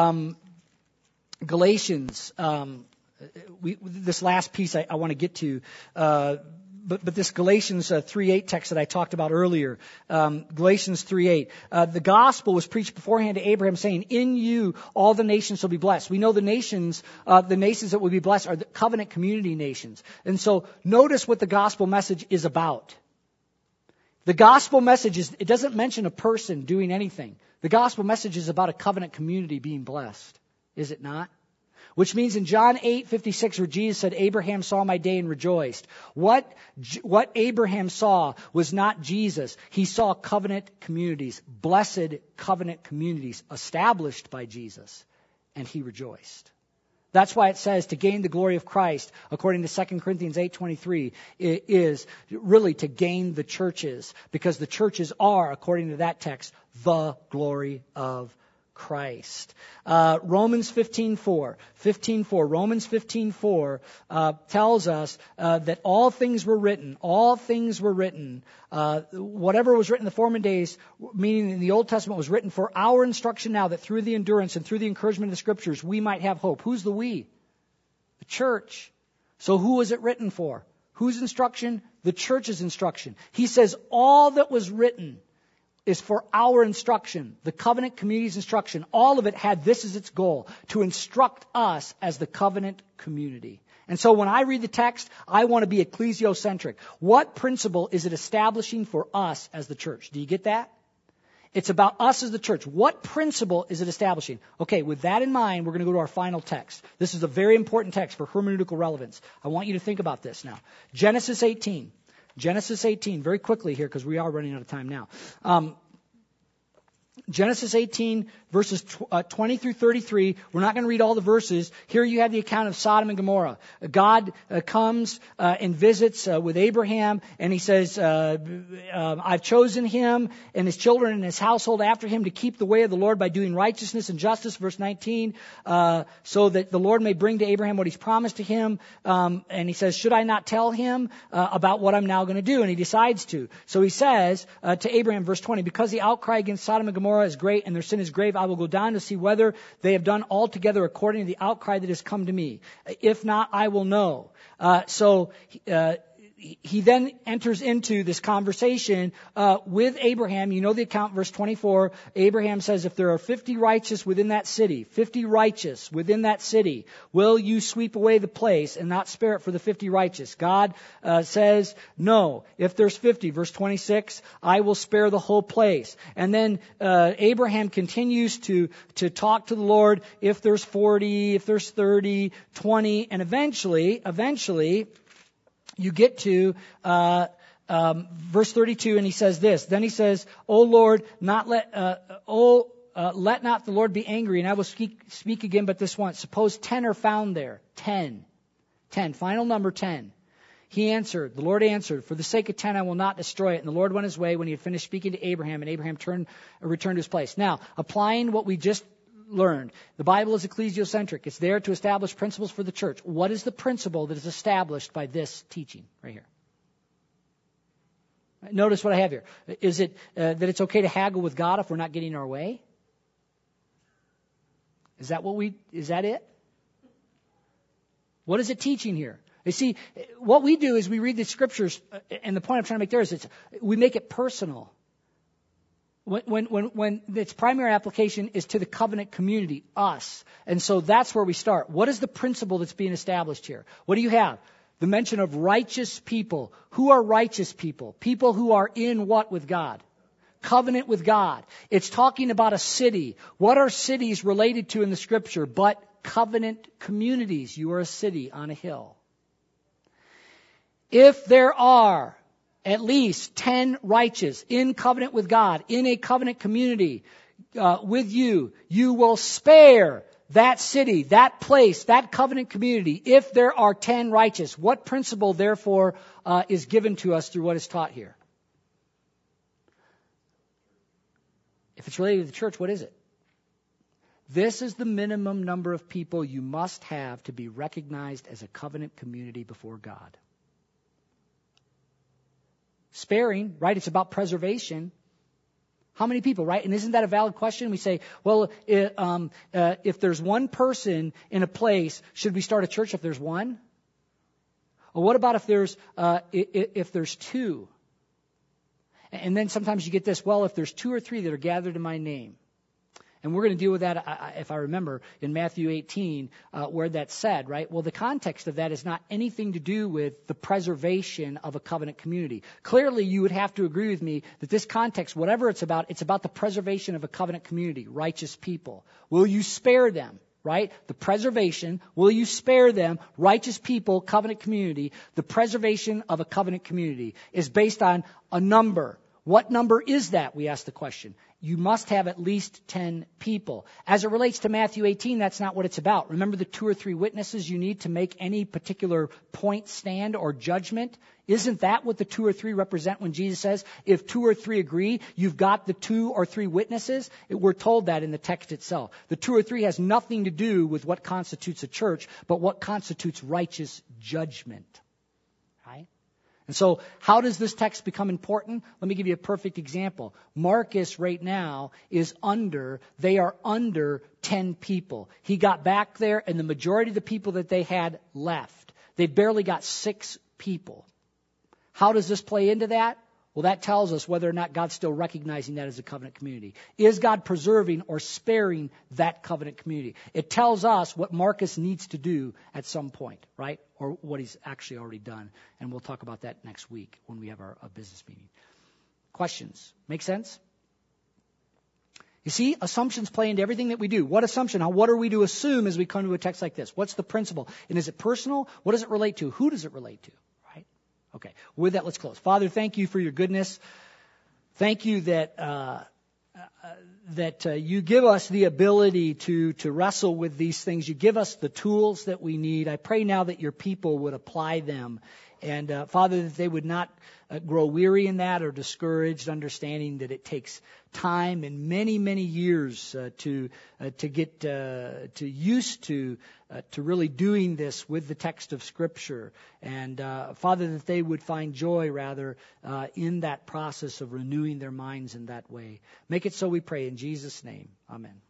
Galatians, this last piece I want to get to, but this Galatians 3:8 text that I talked about earlier, Galatians 3:8, the gospel was preached beforehand to Abraham, saying, "In you all the nations shall be blessed." We know the nations that will be blessed are the covenant community nations. And so notice what the gospel message is about. The gospel message it doesn't mention a person doing anything. The gospel message is about a covenant community being blessed. Is it not? Which means in John 8:56, where Jesus said, "Abraham saw my day and rejoiced." What Abraham saw was not Jesus. He saw covenant communities, blessed covenant communities established by Jesus, and he rejoiced. That's why it says to gain the glory of Christ, according to 2 Corinthians 8:23, is really to gain the churches, because the churches are, according to that text, the glory of Christ. Romans 15:4. Romans 15:4 tells us that all things were written. Whatever was written in the former days, meaning in the Old Testament, was written for our instruction now, that through the endurance and through the encouragement of the Scriptures we might have hope. Who's the we? The church. So who was it written for? Whose instruction? The church's instruction. He says all that was written is for our instruction, the covenant community's instruction. All of it had this as its goal, to instruct us as the covenant community. And so when I read the text, I want to be ecclesiocentric. What principle is it establishing for us as the church? Do you get that? It's about us as the church. What principle is it establishing? Okay, with that in mind, we're going to go to our final text. This is a very important text for hermeneutical relevance. I want you to think about this now. Genesis 18. Genesis 18, very quickly here, because we are running out of time now. Genesis 18, verses 20 through 33. We're not going to read all the verses. Here you have the account of Sodom and Gomorrah. God comes and visits with Abraham, and he says, I've chosen him and his children and his household after him to keep the way of the Lord by doing righteousness and justice, verse 19, so that the Lord may bring to Abraham what he's promised to him. And he says, should I not tell him about what I'm now going to do? And he decides to. So he says to Abraham, verse 20, because the outcry against Sodom and Gomorrah is great and their sin is grave, I will go down to see whether they have done altogether according to the outcry that has come to me. If not, I will know. So he then enters into this conversation with Abraham. You know the account, verse 24. Abraham says, if there are 50 righteous within that city, will you sweep away the place and not spare it for the 50 righteous? God says, no. If there's 50, verse 26, I will spare the whole place. And then Abraham continues to talk to the Lord. If there's 40, if there's 30, 20, and eventually, you get to verse 32, and he says this. Then he says, "O Lord, let not the Lord be angry, and I will speak again, but this once. Suppose 10 are found there. 10. Final number 10. The Lord answered, for the sake of 10, I will not destroy it. And the Lord went his way when he had finished speaking to Abraham, and Abraham returned to his place." Now, applying what we just learned. The Bible is ecclesiocentric. It's there to establish principles for the church. What is the principle that is established by this teaching right here? Notice what I have here. Is it that it's okay to haggle with God if we're not getting our way? Is that it? What is it teaching here? You see, what we do is we read the scriptures, and the point I'm trying to make there is we make it personal. When its primary application is to the covenant community, us. And so that's where we start. What is the principle that's being established here? What do you have? The mention of righteous people. Who are righteous people? People who are in what with God? Covenant with God. It's talking about a city. What are cities related to in the scripture but covenant communities? You are a city on a hill. If there are at least 10 righteous in covenant with God, in a covenant community with you, you will spare that city, that place, that covenant community, if there are 10 righteous. What principle, therefore, is given to us through what is taught here? If it's related to the church, what is it? This is the minimum number of people you must have to be recognized as a covenant community before God. Sparing, right? It's about preservation. How many people, right? And isn't that a valid question? We say, well, if there's one person in a place, should we start a church if there's one? Or what about if there's two? And then sometimes you get this, well, if there's 2 or 3 that are gathered in my name. And we're going to deal with that, if I remember, in Matthew 18, where that's said, right? Well, the context of that is not anything to do with the preservation of a covenant community. Clearly, you would have to agree with me that this context, whatever it's about the preservation of a covenant community, righteous people. Will you spare them, right? The preservation, will you spare them, righteous people, covenant community? The preservation of a covenant community is based on a number. What number is that? We ask the question. You must have at least 10 people. As it relates to Matthew 18, that's not what it's about. Remember the 2 or 3 witnesses you need to make any particular point stand or judgment? Isn't that what the 2 or 3 represent when Jesus says, if 2 or 3 agree, you've got the 2 or 3 witnesses? We're told that in the text itself. The 2 or 3 has nothing to do with what constitutes a church, but what constitutes righteous judgment. Right? And so how does this text become important? Let me give you a perfect example. Marcus right now they are under 10 people. He got back there and the majority of the people that they had left. They barely got 6 people. How does this play into that? Well, that tells us whether or not God's still recognizing that as a covenant community. Is God preserving or sparing that covenant community? It tells us what Marcus needs to do at some point, right? Or what he's actually already done. And we'll talk about that next week when we have our business meeting. Questions? Make sense? You see, assumptions play into everything that we do. What assumption? What are we to assume as we come to a text like this? What's the principle? And is it personal? What does it relate to? Who does it relate to? Okay, with that, let's close. Father, thank you for your goodness. Thank you that you give us the ability to wrestle with these things. You give us the tools that we need. I pray now that your people would apply them. And, Father, that they would not grow weary in that or discouraged, understanding that it takes time and many, many years to get used to really doing this with the text of Scripture. And, Father, that they would find joy, rather, in that process of renewing their minds in that way. Make it so, we pray, in Jesus' name. Amen.